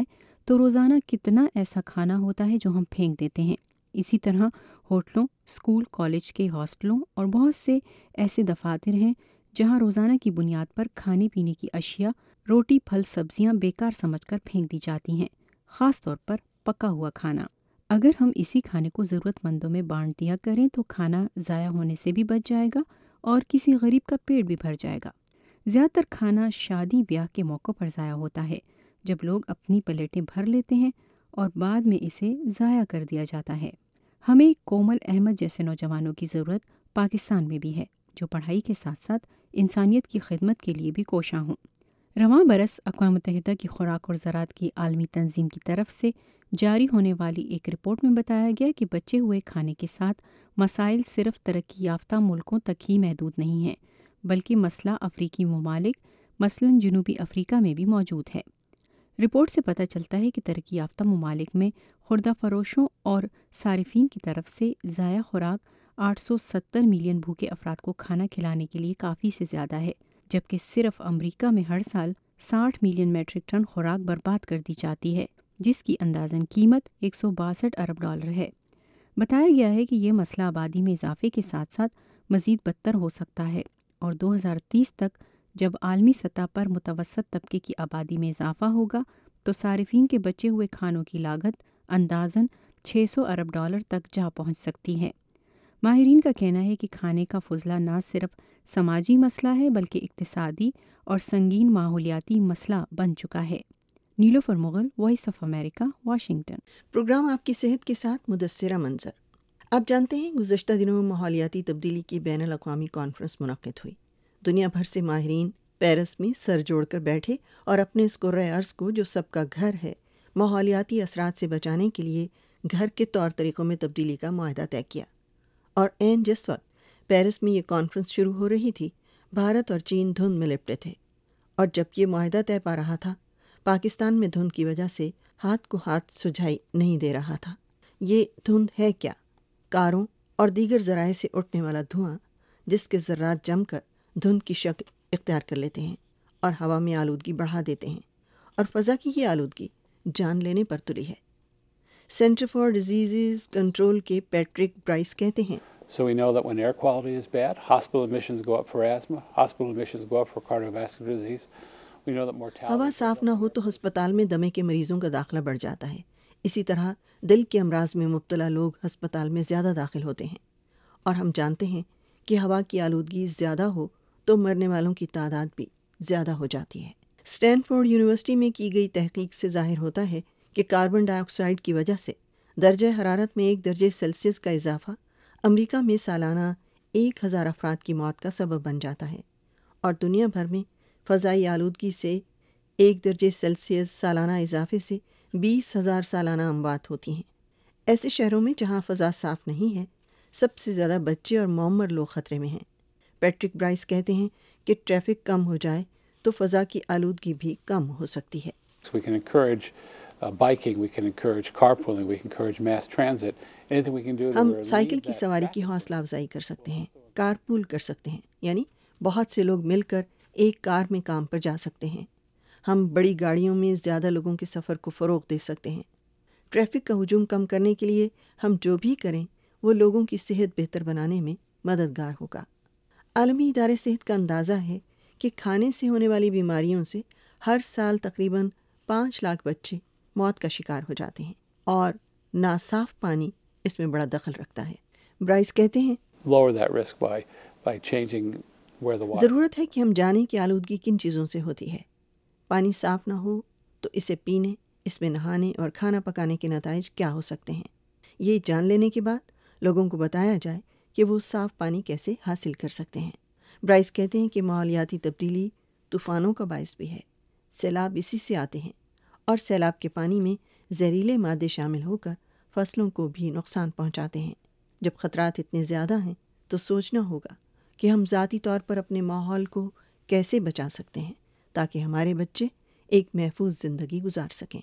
تو روزانہ کتنا ایسا کھانا ہوتا ہے جو ہم پھینک دیتے ہیں۔ اسی طرح ہوٹلوں، اسکول، کالج کے ہاسٹلوں اور بہت سے ایسے دفاتر ہیں جہاں روزانہ کی بنیاد پر کھانے پینے کی اشیاء، روٹی، پھل، سبزیاں بیکار سمجھ کر پھینک دی جاتی ہیں، خاص طور پر پکا ہوا کھانا۔ اگر ہم اسی کھانے کو ضرورت مندوں میں بانٹ دیا کریں تو کھانا ضائع ہونے سے بھی بچ جائے گا اور کسی غریب کا پیٹ بھی بھر جائے گا۔ زیادہ تر کھانا شادی بیاہ کے موقع پر ضائع ہوتا ہے، جب لوگ اپنی پلیٹیں بھر لیتے ہیں اور بعد میں اسے ضائع کر دیا جاتا ہے۔ ہمیں کومل احمد جیسے نوجوانوں کی ضرورت پاکستان میں بھی ہے، جو پڑھائی کے ساتھ ساتھ انسانیت کی خدمت کے لیے بھی کوشاں ہوں۔ رواں برس اقوام متحدہ کی خوراک اور زراعت کی عالمی تنظیم کی طرف سے جاری ہونے والی ایک رپورٹ میں بتایا گیا کہ بچے ہوئے کھانے کے ساتھ مسائل صرف ترقی یافتہ ملکوں تک ہی محدود نہیں ہیں، بلکہ مسئلہ افریقی ممالک مثلاً جنوبی افریقہ میں بھی موجود ہے۔ رپورٹ سے پتہ چلتا ہے کہ ترقی یافتہ ممالک میں خوردہ فروشوں اور صارفین کی طرف سے ضائع خوراک آٹھ سو ستر ملین بھوکے افراد کو کھانا کھلانے کے لیے کافی سے زیادہ ہے، جبکہ صرف امریکہ میں ہر سال ساٹھ ملین میٹرک ٹن خوراک برباد کر دی جاتی ہے، جس کی اندازاً قیمت ایک سو باسٹھ ارب ڈالر ہے۔ بتایا گیا ہے کہ یہ مسئلہ آبادی میں اضافے کے ساتھ ساتھ مزید بدتر ہو سکتا ہے اور دو ہزار تیس تک جب عالمی سطح پر متوسط طبقے کی آبادی میں اضافہ ہوگا تو صارفین کے بچے ہوئے کھانوں کی لاگت اندازاً چھ سو ارب ڈالر تک جا پہنچ سکتی ہے۔ ماہرین کا کہنا ہے کہ کھانے کا فضلہ نہ صرف سماجی مسئلہ ہے بلکہ اقتصادی اور سنگین ماحولیاتی مسئلہ بن چکا ہے۔ Nilofar Mughal, voice of America, Washington. Programme آپ کی صحت کے ساتھ مدثرہ منظر۔ آپ جانتے ہیں گزشتہ دنوں میں ماحولیاتی تبدیلی کی بین الاقوامی کانفرنس منعقد ہوئی۔ دنیا بھر سے ماہرین پیرس میں سر جوڑ کر بیٹھے اور اپنے اس کرۂ ارض کو جو سب کا گھر ہے ماحولیاتی اثرات سے بچانے کے لیے گھر کے طور طریقوں میں تبدیلی کا معاہدہ طے کیا۔ اور عین جس وقت پیرس میں یہ کانفرنس شروع ہو رہی تھی، بھارت اور چین دھند میں لپٹے تھے، اور جب یہ معاہدہ طے پا رہا تھا، پاکستان میں دھند کی وجہ سے ہاتھ کو ہاتھ سجھائی نہیں دے رہا تھا۔ یہ دھند ہے کیا؟ کاروں اور دیگر ذرائع سے اٹھنے والا دھواں جس کے ذرات جم کر دھند کی شکل اختیار کر لیتے ہیں اور ہوا میں آلودگی بڑھا دیتے ہیں، اور فضا کی یہ آلودگی جان لینے پر تلی ہے۔ سینٹر فار ڈیزیزز کنٹرول کے پیٹرک برائس کہتے ہیں، So we know that when air quality is bad, hospital admissions go up for asthma, hospital admissions go up for cardiovascular disease. We know that mortality... ہوا صاف نہ ہو تو ہسپتال میں دمے کے مریضوں کا داخلہ بڑھ جاتا ہے۔ اسی طرح دل کے امراض میں مبتلا لوگ ہسپتال میں زیادہ داخل ہوتے ہیں، اور ہم جانتے ہیں کہ ہوا کی آلودگی زیادہ ہو تو مرنے والوں کی تعداد بھی زیادہ ہو جاتی ہے۔ اسٹینفورڈ یونیورسٹی میں کی گئی تحقیق سے ظاہر ہوتا ہے کہ کاربن ڈائی آکسائیڈ کی وجہ سے درجہ حرارت میں ایک درجے سیلسیس کا اضافہ امریکہ میں سالانہ ایک ہزار افراد کی موت کا سبب بن جاتا ہے، اور دنیا بھر میں فضائی آلودگی سے ایک درجے سیلسیس سالانہ اضافے سے بیس ہزار سالانہ اموات ہوتی ہیں۔ ایسے شہروں میں جہاں فضا صاف نہیں ہے، سب سے زیادہ بچے اور معمر لوگ خطرے میں ہیں۔ پیٹرک برائس کہتے ہیں کہ ٹریفک کم ہو جائے تو فضا کی آلودگی بھی کم ہو سکتی ہے۔ So we can encourage uh, biking, we can encourage carpooling, we can encourage mass transit. Anything we can do to ہم relieve سائیکل کی that سواری کی حوصلہ افزائی کر سکتے ہیں، کار پول کر سکتے ہیں، یعنی بہت سے لوگ مل کر ایک کار میں کام پر جا سکتے ہیں۔ ہم بڑی گاڑیوں میں زیادہ لوگوں کے سفر کو فروغ دے سکتے ہیں۔ ٹریفک کا ہجوم کم کرنے کے لیے ہم جو بھی کریں وہ لوگوں کی صحت بہتر بنانے میں مددگار ہوگا۔ عالمی ادارے صحت کا اندازہ ہے کہ کھانے سے ہونے والی بیماریوں سے ہر سال تقریباً پانچ لاکھ بچے موت کا شکار ہو جاتے ہیں، اور ناصاف پانی اس میں بڑا دخل رکھتا ہے۔ برائس کہتے ہیں، lower that risk by by changing where the water. ضرورت ہے کہ ہم جانیں کہ آلودگی کن چیزوں سے ہوتی ہے۔ پانی صاف نہ ہو تو اسے پینے، اس میں نہانے اور کھانا پکانے کے نتائج کیا ہو سکتے ہیں۔ یہ جان لینے کے بعد لوگوں کو بتایا جائے کہ وہ صاف پانی کیسے حاصل کر سکتے ہیں۔ برائس کہتے ہیں کہ ماحولیاتی تبدیلی طوفانوں کا باعث بھی ہے۔ سیلاب اسی سے آتے ہیں، اور سیلاب کے پانی میں زہریلے مادے شامل ہو کر فصلوں کو بھی نقصان پہنچاتے ہیں۔ جب خطرات اتنے زیادہ ہیں تو سوچنا ہوگا کہ ہم ذاتی طور پر اپنے ماحول کو کیسے بچا سکتے ہیں تاکہ ہمارے بچے ایک محفوظ زندگی گزار سکیں۔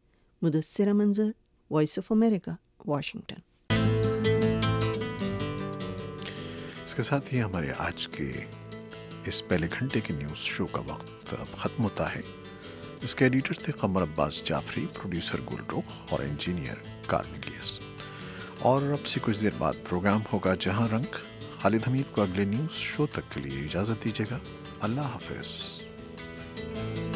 Mudassira Manzar, voice of America, Washington. اس کے ساتھ ہی ہمارے آج کے اس پہلے گھنٹے کے نیوز شو کا وقت اب ختم ہوتا ہے۔ اس کے ایڈیٹر تھے قمر عباس جعفری، پروڈیوسر گل رخ اور انجینئر کارنیلیس۔ اور اب سے کچھ دیر بعد پروگرام ہوگا جہاں رنگ۔ خالد حمید کو اگلے نیوز شو تک کے لیے اجازت دیجیے گا۔ اللہ حافظ۔